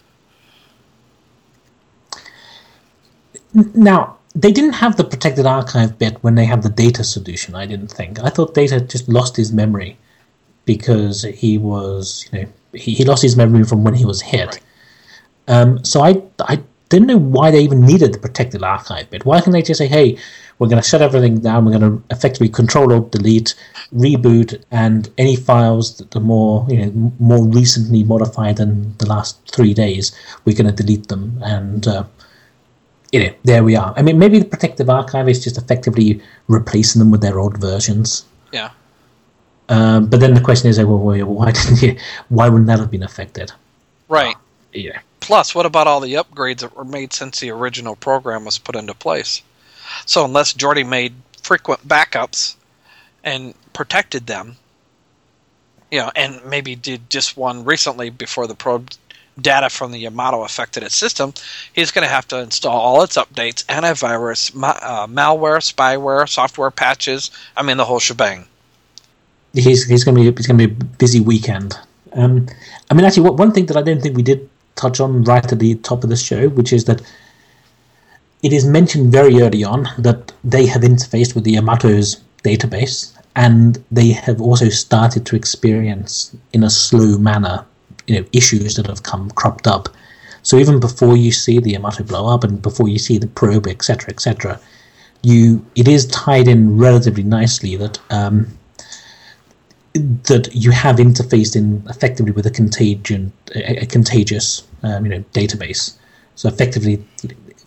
Now, they didn't have the protected archive bit when they had the Data solution, I didn't think. I thought Data just lost his memory because he was, you know, he, he lost his memory from when he was hit. Right. Um, so I, I didn't know why they even needed the protected archive bit. Why can't they just say, hey, we're going to shut everything down, we're going to effectively Control-Alt-Delete, reboot, and any files that are more, you know, more recently modified than the last three days, we're going to delete them, and uh, you know, there we are. I mean, maybe the protective archive is just effectively replacing them with their old versions. Yeah. Um, but then the question is, well, why didn't you? Why wouldn't that have been affected? Right. Uh, yeah. Plus, what about all the upgrades that were made since the original program was put into place? So unless Geordi made frequent backups and protected them, you know, and maybe did just one recently before the probe data from the Yamato affected its system, he's going to have to install all its updates, antivirus, ma- uh, malware, spyware, software patches. I mean, the whole shebang. He's he's going to be he's going to be a busy weekend. Um, I mean, actually, what, one thing that I don't think we did touch on right at the top of the show, which is that it is mentioned very early on that they have interfaced with the Yamato's database, and they have also started to experience, in a slow manner, you know, issues that have come cropped up. So even before you see the Yamato blow up, and before you see the probe, et cetera, et cetera, you it is tied in relatively nicely that um, that you have interfaced in effectively with a contagion, a, a contagious, um, you know, database. So effectively,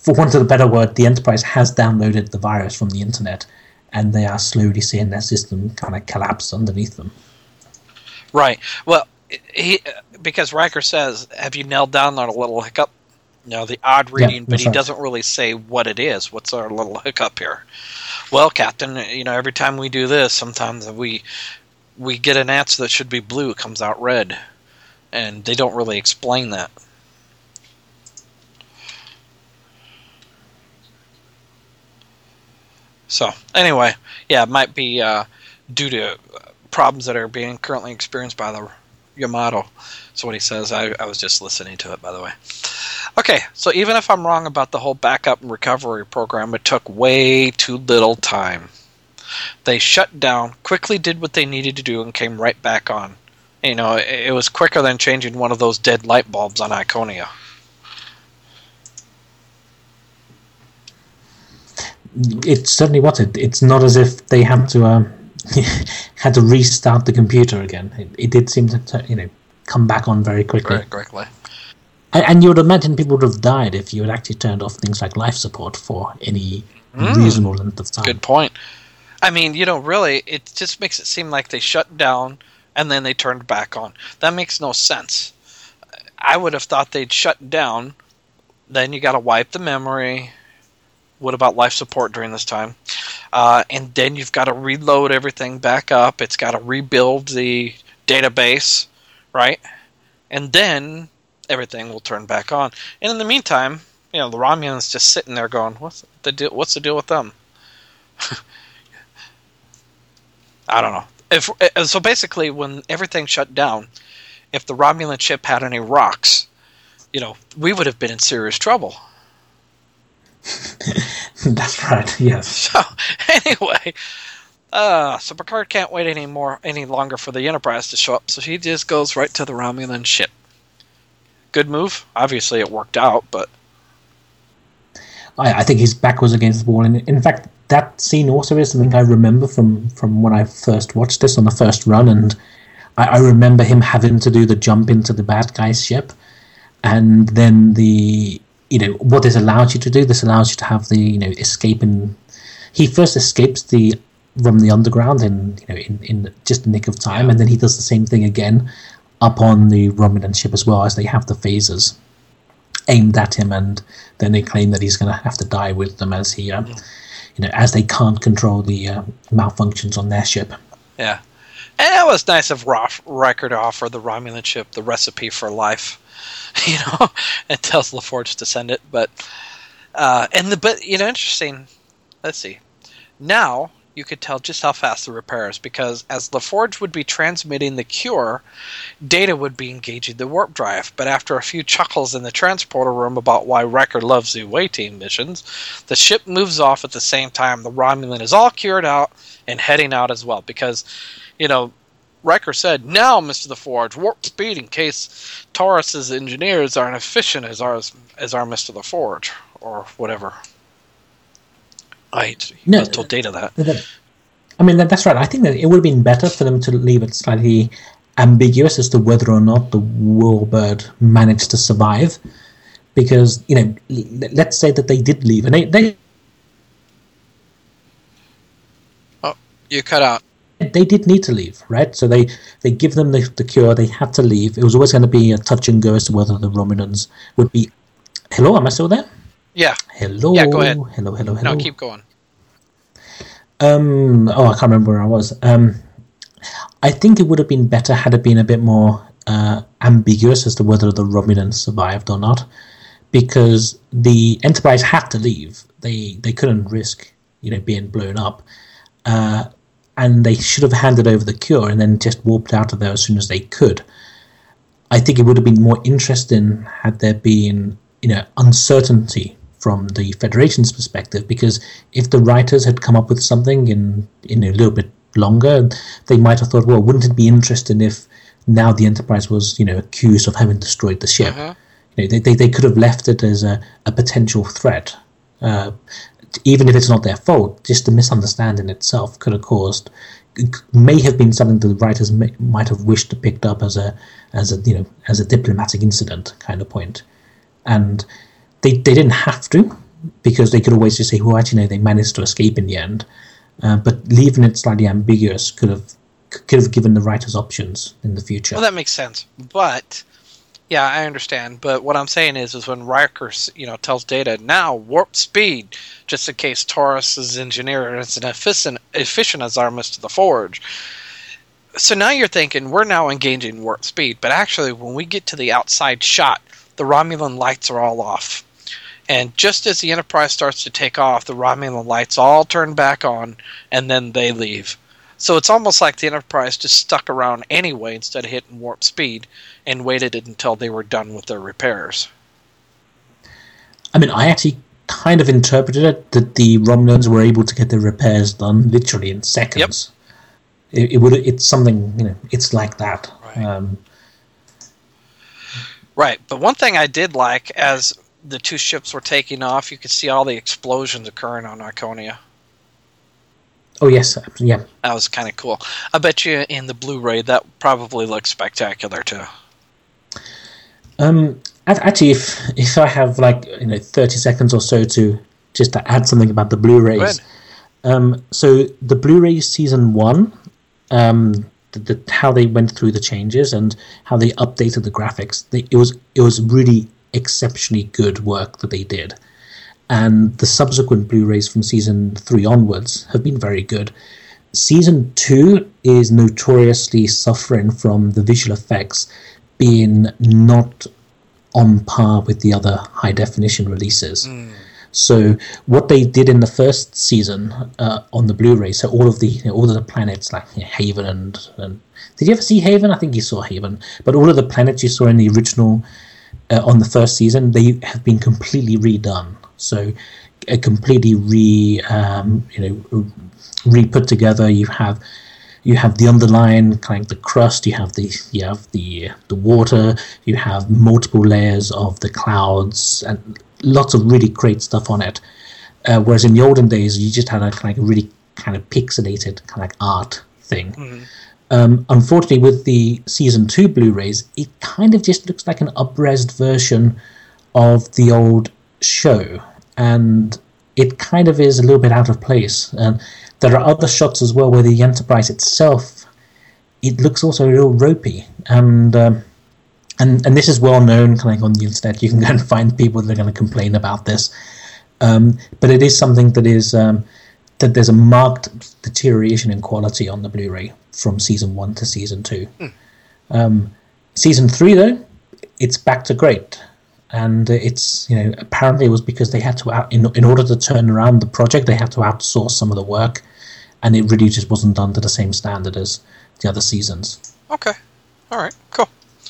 for want of a better word, the Enterprise has downloaded the virus from the internet, and they are slowly seeing their system kind of collapse underneath them. Right. Well, he because Riker says, "Have you nailed down our little hiccup?" You know, the odd reading, yeah, but he right. doesn't really say what it is. What's our little hiccup here? Well, Captain, you know, every time we do this, sometimes we we get an answer that should be blue, it comes out red, and they don't really explain that. So, anyway, yeah, it might be uh, due to problems that are being currently experienced by the Yamato. That's what he says. I, I was just listening to it, by the way. Okay, so even if I'm wrong about the whole backup and recovery program, it took way too little time. They shut down, quickly did what they needed to do, and came right back on. You know, it, it was quicker than changing one of those dead light bulbs on Iconia. It certainly was. It. It's not as if they had to um, had to restart the computer again. It, it did seem to, you know, come back on very quickly. Very quickly. And, and you would imagine people would have died if you had actually turned off things like life support for any mm. reasonable length of time. Good point. I mean, you know, really, it just makes it seem like they shut down and then they turned back on. That makes no sense. I would have thought they'd shut down, then you got to wipe the memory. What about life support during this time? Uh, and then you've got to reload everything back up. It's got to rebuild the database, right? And then everything will turn back on. And in the meantime, you know, the Romulans just sitting there going, "What's the deal? What's the deal with them?" I don't know. If so, basically, when everything shut down, if the Romulan ship had any rocks, you know, we would have been in serious trouble. That's right. Yes. So anyway, uh, so Picard can't wait any more, any longer for the Enterprise to show up. So he just goes right to the Romulan ship. Good move. Obviously, it worked out, but I, I think his back was against the wall. And in fact, that scene also is something I remember from, from when I first watched this on the first run. And I, I remember him having to do the jump into the bad guy's ship, and then the. You know, what this allows you to do, this allows you to have the, you know, escape in... He first escapes the from the underground in, you know, in, in just a nick of time, and then he does the same thing again up on the Romulan ship as well, as they have the phasers aimed at him, and then they claim that he's going to have to die with them as he, uh, you know, as they can't control the uh, malfunctions on their ship. Yeah. And it was nice of Riker to offer the Romulan ship the recipe for life. You know, and tells LaForge to send it, but uh, and the but you know, interesting. Let's see. Now you could tell just how fast the repair is, because as LaForge would be transmitting the cure, Data would be engaging the warp drive. But after a few chuckles in the transporter room about why Riker loves the away team missions, the ship moves off at the same time. The Romulan is all cured out and heading out as well, because you know. Riker said, "Now, Mister LaForge, warp speed in case Taurus's engineers aren't efficient as ours as our Mister LaForge," or whatever. I he no, must told Data that. that. I mean, that, that's right. I think that it would have been better for them to leave it slightly ambiguous as to whether or not the Warbird managed to survive, because you know, let's say that they did leave, and they. they oh, you cut out. They did need to leave, right? So they, they give them the, the cure. They had to leave. It was always going to be a touch and go as to whether the Romulans would be... Hello, am I still there? Yeah. Hello. Yeah, go ahead. Hello, hello, hello. No, keep going. Um. Oh, I can't remember where I was. Um. I think it would have been better had it been a bit more uh, ambiguous as to whether the Romulans survived or not, because the Enterprise had to leave. They they couldn't risk, you know, being blown up. Uh. And they should have handed over the cure and then just warped out of there as soon as they could. I think it would have been more interesting had there been, you know, uncertainty from the Federation's perspective, because if the writers had come up with something in, in a little bit longer, they might have thought, well, wouldn't it be interesting if now the Enterprise was, you know, accused of having destroyed the ship? Uh-huh. You know, they, they they could have left it as a, a potential threat. Uh, even if it's not their fault, just the misunderstanding itself could have caused, may have been something that the writers may, might have wished to picked up as a, as a, you know, as a diplomatic incident kind of point, and they they didn't have to. because they could always just say, well, actually, no, they managed to escape in the end. Uh, but leaving it slightly ambiguous could have could have given the writers options in the future. Well, that makes sense. But, yeah, I understand. But what I'm saying is, is when Riker, you know, tells Data, now warp speed, just in case Taurus's engineer is as efficient, efficient as our Mister the Forge. So now you're thinking, we're now engaging warp speed. But actually, when we get to the outside shot, the Romulan lights are all off. And just as the Enterprise starts to take off, the Romulan lights all turn back on, and then they leave. So it's almost like the Enterprise just stuck around anyway instead of hitting warp speed and waited until they were done with their repairs. I mean, I actually kind of interpreted it that the Romulans were able to get their repairs done literally in seconds. Yep. It, it would. It's something, you know, it's like that. Right. Um, right. But one thing I did like, as the two ships were taking off, you could see all the explosions occurring on Iconia. Oh, yes. Yeah. That was kind of cool. I bet you in the Blu-ray that probably looks spectacular too. Um, actually, if if I have like you know thirty seconds or so to just to add something about the Blu-rays. Um, so the Blu-ray season one, um, the, the, how they went through the changes and how they updated the graphics, they, it was it was really exceptionally good work that they did, and the subsequent Blu-rays from season three onwards have been very good. Season two is notoriously suffering from the visual effects being not on par with the other high definition releases. Mm. So what they did in the first season uh, on the Blu-ray, so all of the you know, all of the planets like you know, Haven and, and did you ever see Haven? I think you saw Haven, but all of the planets you saw in the original Uh, on the first season, they have been completely redone. So, uh, completely re, um, you know, re put together. You have, you have the underlying kind of the crust. You have the, you have the the water. You have multiple layers of the clouds and lots of really great stuff on it. Uh, whereas in the olden days, you just had a kind of really kind of pixelated kind of like art thing. Mm-hmm. Um, unfortunately, with the season two Blu-rays, it kind of just looks like an up-resed version of the old show, and it kind of is a little bit out of place. And there are other shots as well where the Enterprise itself, it looks also a little ropey, and um, and and this is well known, kind of on the internet. You can go and find people that are going to complain about this, um, but it is something that is um, that there's a marked deterioration in quality on the Blu-ray from season one to season two. Hmm. Um, season three, though, it's back to great, and it's you know apparently it was because they had to out in in order to turn around the project, they had to outsource some of the work, and it really just wasn't done to the same standard as the other seasons. Okay, all right, cool.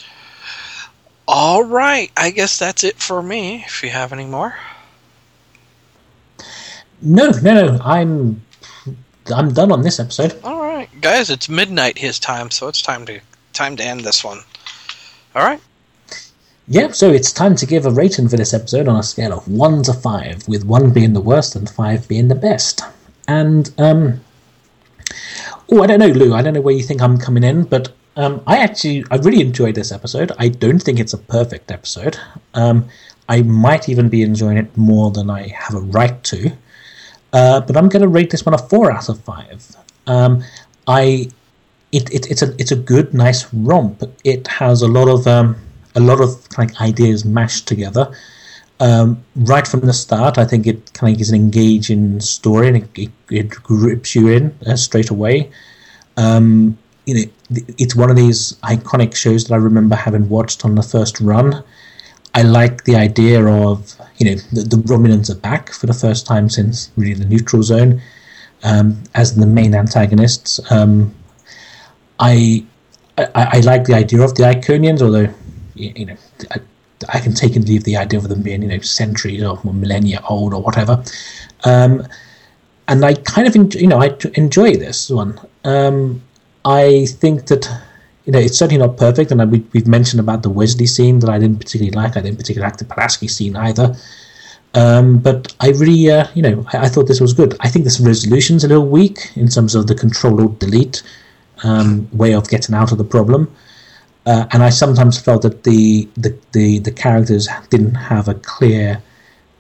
All right, I guess that's it for me. If you have any more. No, no, no. I'm I'm done on this episode. All right, guys, it's midnight his time, so it's time to time to end this one. All right. Yeah, so it's time to give a rating for this episode on a scale of one to five, with one being the worst and five being the best. And um, oh, I don't know, Lou. I don't know where you think I'm coming in, but um, I actually I really enjoyed this episode. I don't think it's a perfect episode. Um, I might even be enjoying it more than I have a right to. Uh, but I'm going to rate this one a four out of five. Um, I, it, it, it's a it's a good, nice romp. It has a lot of um, a lot of like ideas mashed together. Um, right from the start, I think it kind of is an engaging story, and it, it, it grips you in uh, straight away. Um, you know, it's one of these iconic shows that I remember having watched on the first run. I like the idea of, you know, the, the Romulans are back for the first time since really the Neutral Zone um, as the main antagonists. Um, I, I I like the idea of the Iconians, although, you, you know, I, I can take and leave the idea of them being, you know, centuries or millennia old or whatever. Um, and I kind of, enjoy, you know, I enjoy this one. Um, I think that, you know, it's certainly not perfect, and we, we've mentioned about the Wesley scene that I didn't particularly like. I didn't particularly like the Pulaski scene either. Um, but I really, uh, you know, I, I thought this was good. I think this resolution's a little weak in terms of the Control-Alt-Delete um, way of getting out of the problem. Uh, and I sometimes felt that the, the, the, the characters didn't have a clear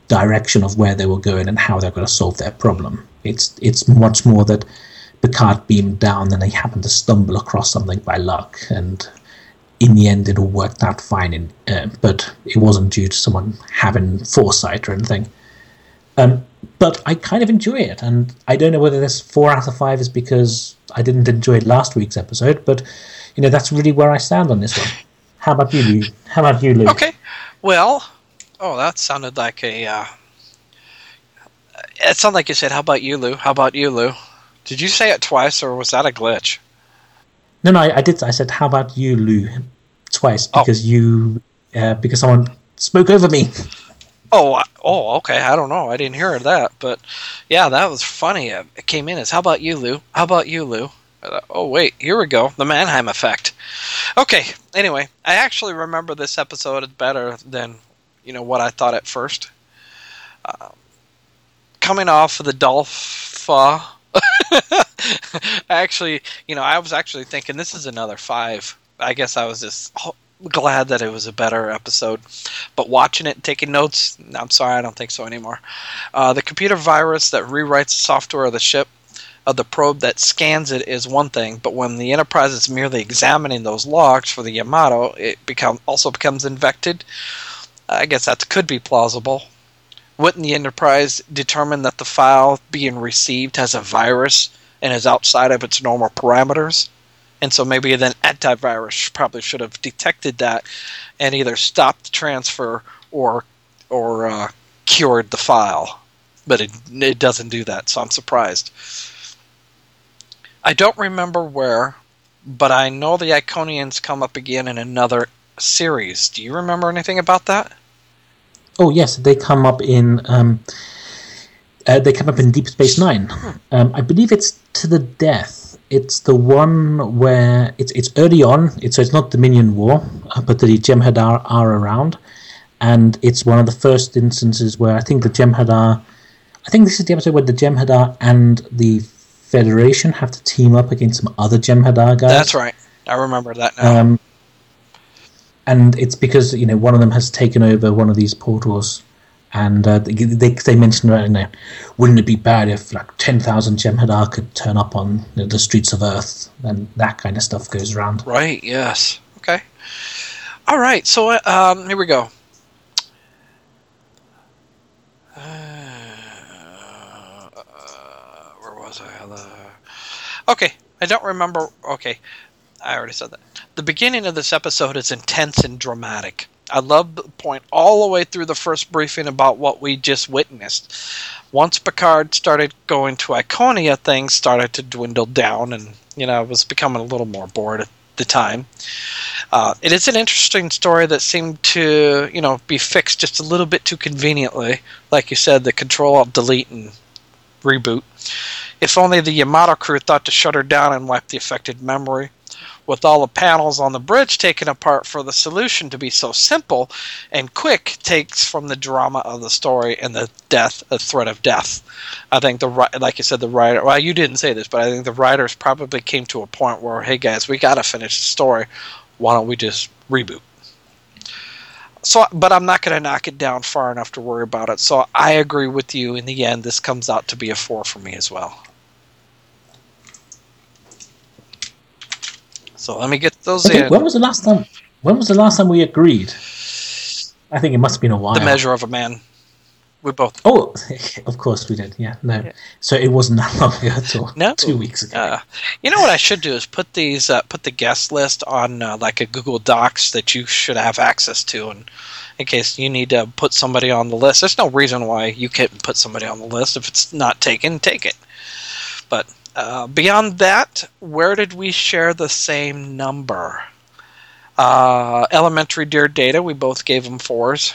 direction of where they were going and how they're going to solve their problem. It's it's much more that Picard beamed down and he happened to stumble across something by luck, and in the end it all worked out fine. In, uh, but it wasn't due to someone having foresight or anything. Um, but I kind of enjoy it, and I don't know whether this four out of five is because I didn't enjoy last week's episode, but you know that's really where I stand on this one. How about you, Lou? How about you, Lou? Okay, well, oh, that sounded like a. Uh, it sounded like you said, "How about you, Lou? How about you, Lou?" Did you say it twice, or was that a glitch? No, no, I, I did. I said, "How about you, Lou?" twice because oh. you uh, because someone spoke over me. Oh, oh, okay. I don't know. I didn't hear that, but yeah, that was funny. It came in as, "How about you, Lou? How about you, Lou?" Thought, oh, wait, here we go. The Mannheim effect. Okay. Anyway, I actually remember this episode better than you know what I thought at first. Uh, coming off of the Dolph. Actually, you know, I was actually thinking this is another five. I guess I was just glad that it was a better episode. But watching it and taking notes, I'm sorry, I don't think so anymore. Uh, the computer virus that rewrites the software of the ship, of the probe that scans it, is one thing. But when the Enterprise is merely examining those logs for the Yamato, it become also becomes infected. I guess that could be plausible. Wouldn't the Enterprise determine that the file being received has a virus and is outside of its normal parameters? And so maybe then antivirus probably should have detected that and either stopped the transfer or or uh, cured the file. But it it doesn't do that, so I'm surprised. I don't remember where, but I know the Iconians come up again in another series. Do you remember anything about that? Oh yes, they come up in um, uh, they come up in Deep Space Nine. Um, I believe it's To the Death. It's the one where it's it's early on. It's so it's not Dominion War, uh, but the Jem'Hadar are around, and it's one of the first instances where I think the Jem'Hadar. I think this is the episode where the Jem'Hadar and the Federation have to team up against some other Jem'Hadar guys. That's right. I remember that now. Um, and it's because you know one of them has taken over one of these portals, and uh, they, they they mentioned right now, wouldn't it be bad if like ten thousand Jem'Hadar could turn up on you know, the streets of Earth, and that kind of stuff goes around. Right. Yes. Okay. All right. So um, here we go. Uh, uh, where was I? Uh, okay. I don't remember. Okay. I already said that. The beginning of this episode is intense and dramatic. I love the point all the way through the first briefing about what we just witnessed. Once Picard started going to Iconia, things started to dwindle down, and you know I was becoming a little more bored at the time. Uh, it is an interesting story that seemed to you know be fixed just a little bit too conveniently. Like you said, the Control-Alt-Delete and reboot. If only the Yamato crew thought to shut her down and wipe the affected memory. With all the panels on the bridge taken apart for the solution to be so simple and quick takes from the drama of the story and the death, the threat of death. I think the like you said, the writer. Well, you didn't say this, but I think the writers probably came to a point where, hey guys, we got to finish the story. Why don't we just reboot? So, but I'm not going to knock it down far enough to worry about it. So I agree with you. In the end, this comes out to be a four for me as well. So let me get those okay, in. When was the last time? When was the last time we agreed? I think it must have been a while. The Measure of a Man. We both. Oh, of course we did. Yeah, no. Yeah. So it wasn't that long ago at all. No, two weeks ago. Uh, you know what I should do is put these, uh, put the guest list on uh, like a Google Docs that you should have access to, and in case you need to put somebody on the list. There's no reason why you can't put somebody on the list. If it's not taken, take it. But. Uh, beyond that, where did we share the same number? Uh, Elementary Dear Data, we both gave them fours.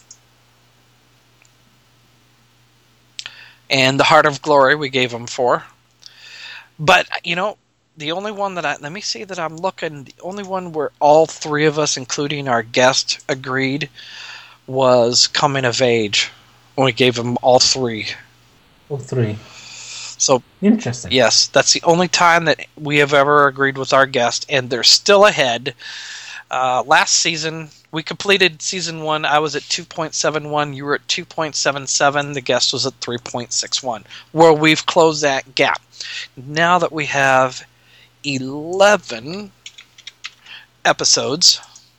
And The Heart of Glory, we gave them four. But, you know, the only one that I... Let me see that I'm looking. The only one where all three of us, including our guest, agreed was Coming of Age. When we gave them all three. All three. So interesting. Yes, that's the only time that we have ever agreed with our guest, and they're still ahead. Uh, last season, we completed season one. I was at two point seven one. You were at two point seven seven. The guest was at three point six one. Where we've closed that gap. Now that we have eleven episodes,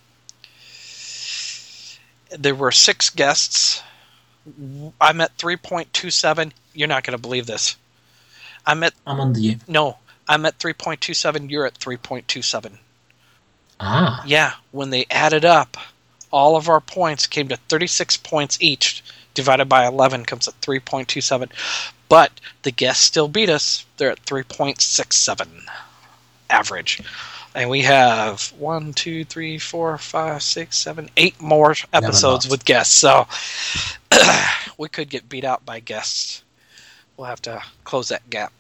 there were six guests. I'm at three point two seven. You're not going to believe this. I'm at. I'm under you. No, I'm at three point two seven. You're at three point two seven. Ah. Yeah, when they added up, all of our points came to thirty-six points each. Divided by eleven comes at three point two seven. But the guests still beat us. They're at three point six seven average. And we have one, two, three, four, five, six, seven, eight more episodes with guests. So we could get beat out by guests. We'll have to close that gap.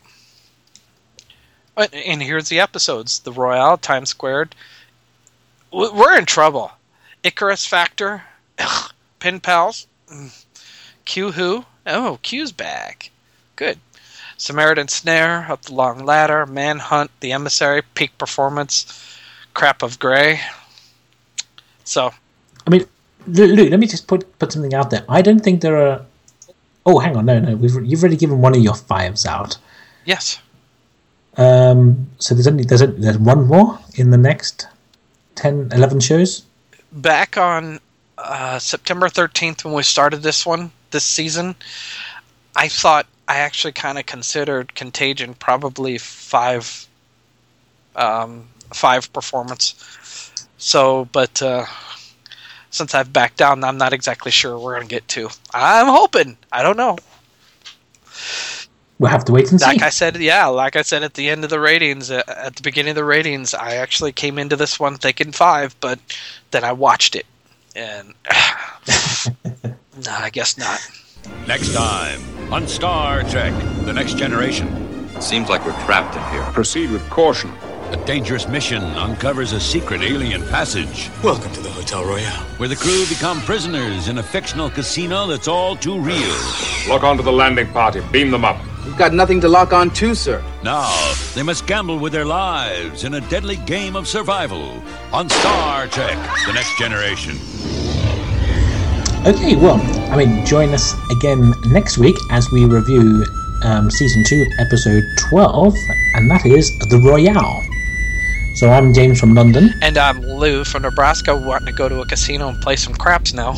And here's the episodes. The Royale, Times Squared. We're in trouble. Icarus Factor. Ugh. Pen Pals. Q Who. Oh, Q's back. Good. Samaritan Snare, Up the Long Ladder, Manhunt, The Emissary, Peak Performance, Crap of Grey. So, I mean, Luke, let me just put put something out there. I don't think there are. Oh, hang on, no, no, we've you've already given one of your fives out. Yes. Um. So there's only there's a, there's one more in the next ten, eleven shows. Back on uh, September thirteenth when we started this one this season, I thought. I actually kind of considered Contagion probably five, um, five performance. So, but uh, since I've backed down, I'm not exactly sure we're going to get to. I'm hoping. I don't know. We'll have to wait and see. Like I said, yeah, like I said at the end of the ratings, uh, at the beginning of the ratings, I actually came into this one thinking five, but then I watched it, and no, I guess not. Next time on Star Trek, The Next Generation. Seems like we're trapped in here. Proceed with caution. A dangerous mission uncovers a secret alien passage Welcome to the Hotel Royale. where the crew become prisoners in a fictional casino that's all too real. Lock onto the landing party. Beam them up. We've got nothing to lock on to, sir. Now, they must gamble with their lives in a deadly game of survival on Star Trek, The Next Generation. Okay, well, I mean, join us again next week as we review um, Season two, Episode twelve, and that is The Royale. So I'm James from London. And I'm Lou from Nebraska, wanting to go to a casino and play some craps now.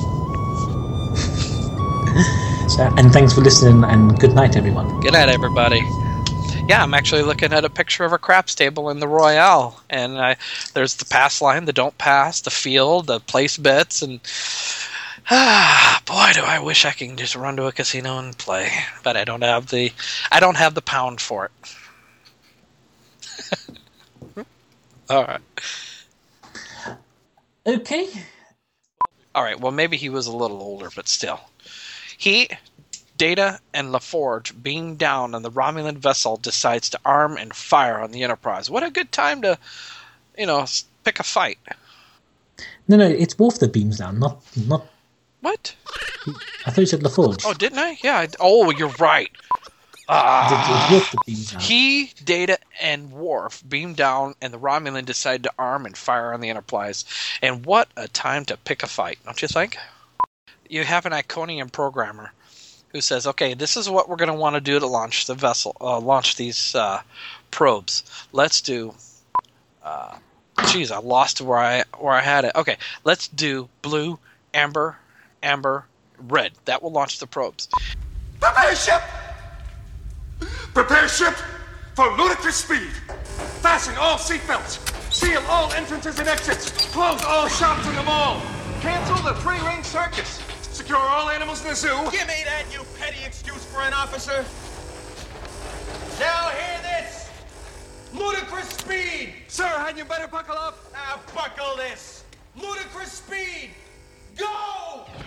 So, and thanks for listening, and good night, everyone. Good night, everybody. Yeah, I'm actually looking at a picture of a craps table in the Royale, and I, there's the pass line, the don't pass, the field, the place bets, and ah, boy, do I wish I can just run to a casino and play, but I don't have the, I don't have the pound for it. All right. Okay. All right. Well, maybe he was a little older, but still, he. Data and LaForge, being down on the Romulan vessel, decides to arm and fire on the Enterprise. What a good time to, you know, pick a fight. No, no, it's Worf that beams down, not not. What? I thought you said LaForge. Oh, didn't I? Yeah. I, oh, you're right. Ah, it's Worf that beams down. He, Data, and Worf beam down, and the Romulan decide to arm and fire on the Enterprise. And what a time to pick a fight, don't you think? You have an Iconian programmer who says, okay, this is what we're going to want to do to launch the vessel, uh, launch these uh, probes. Let's do, uh, geez, I lost where I where I had it. Okay, let's do blue, amber, amber, red. That will launch the probes. Prepare ship! Prepare ship for ludicrous speed. Fasten all seatbelts. Seal all entrances and exits. Close all shops in the mall. Cancel the three-ring circus. Secure all animals in the zoo. Give me that, you petty excuse for an officer. Now hear this. Ludicrous speed. Sir, hadn't you better buckle up? Now buckle this. Ludicrous speed. Go!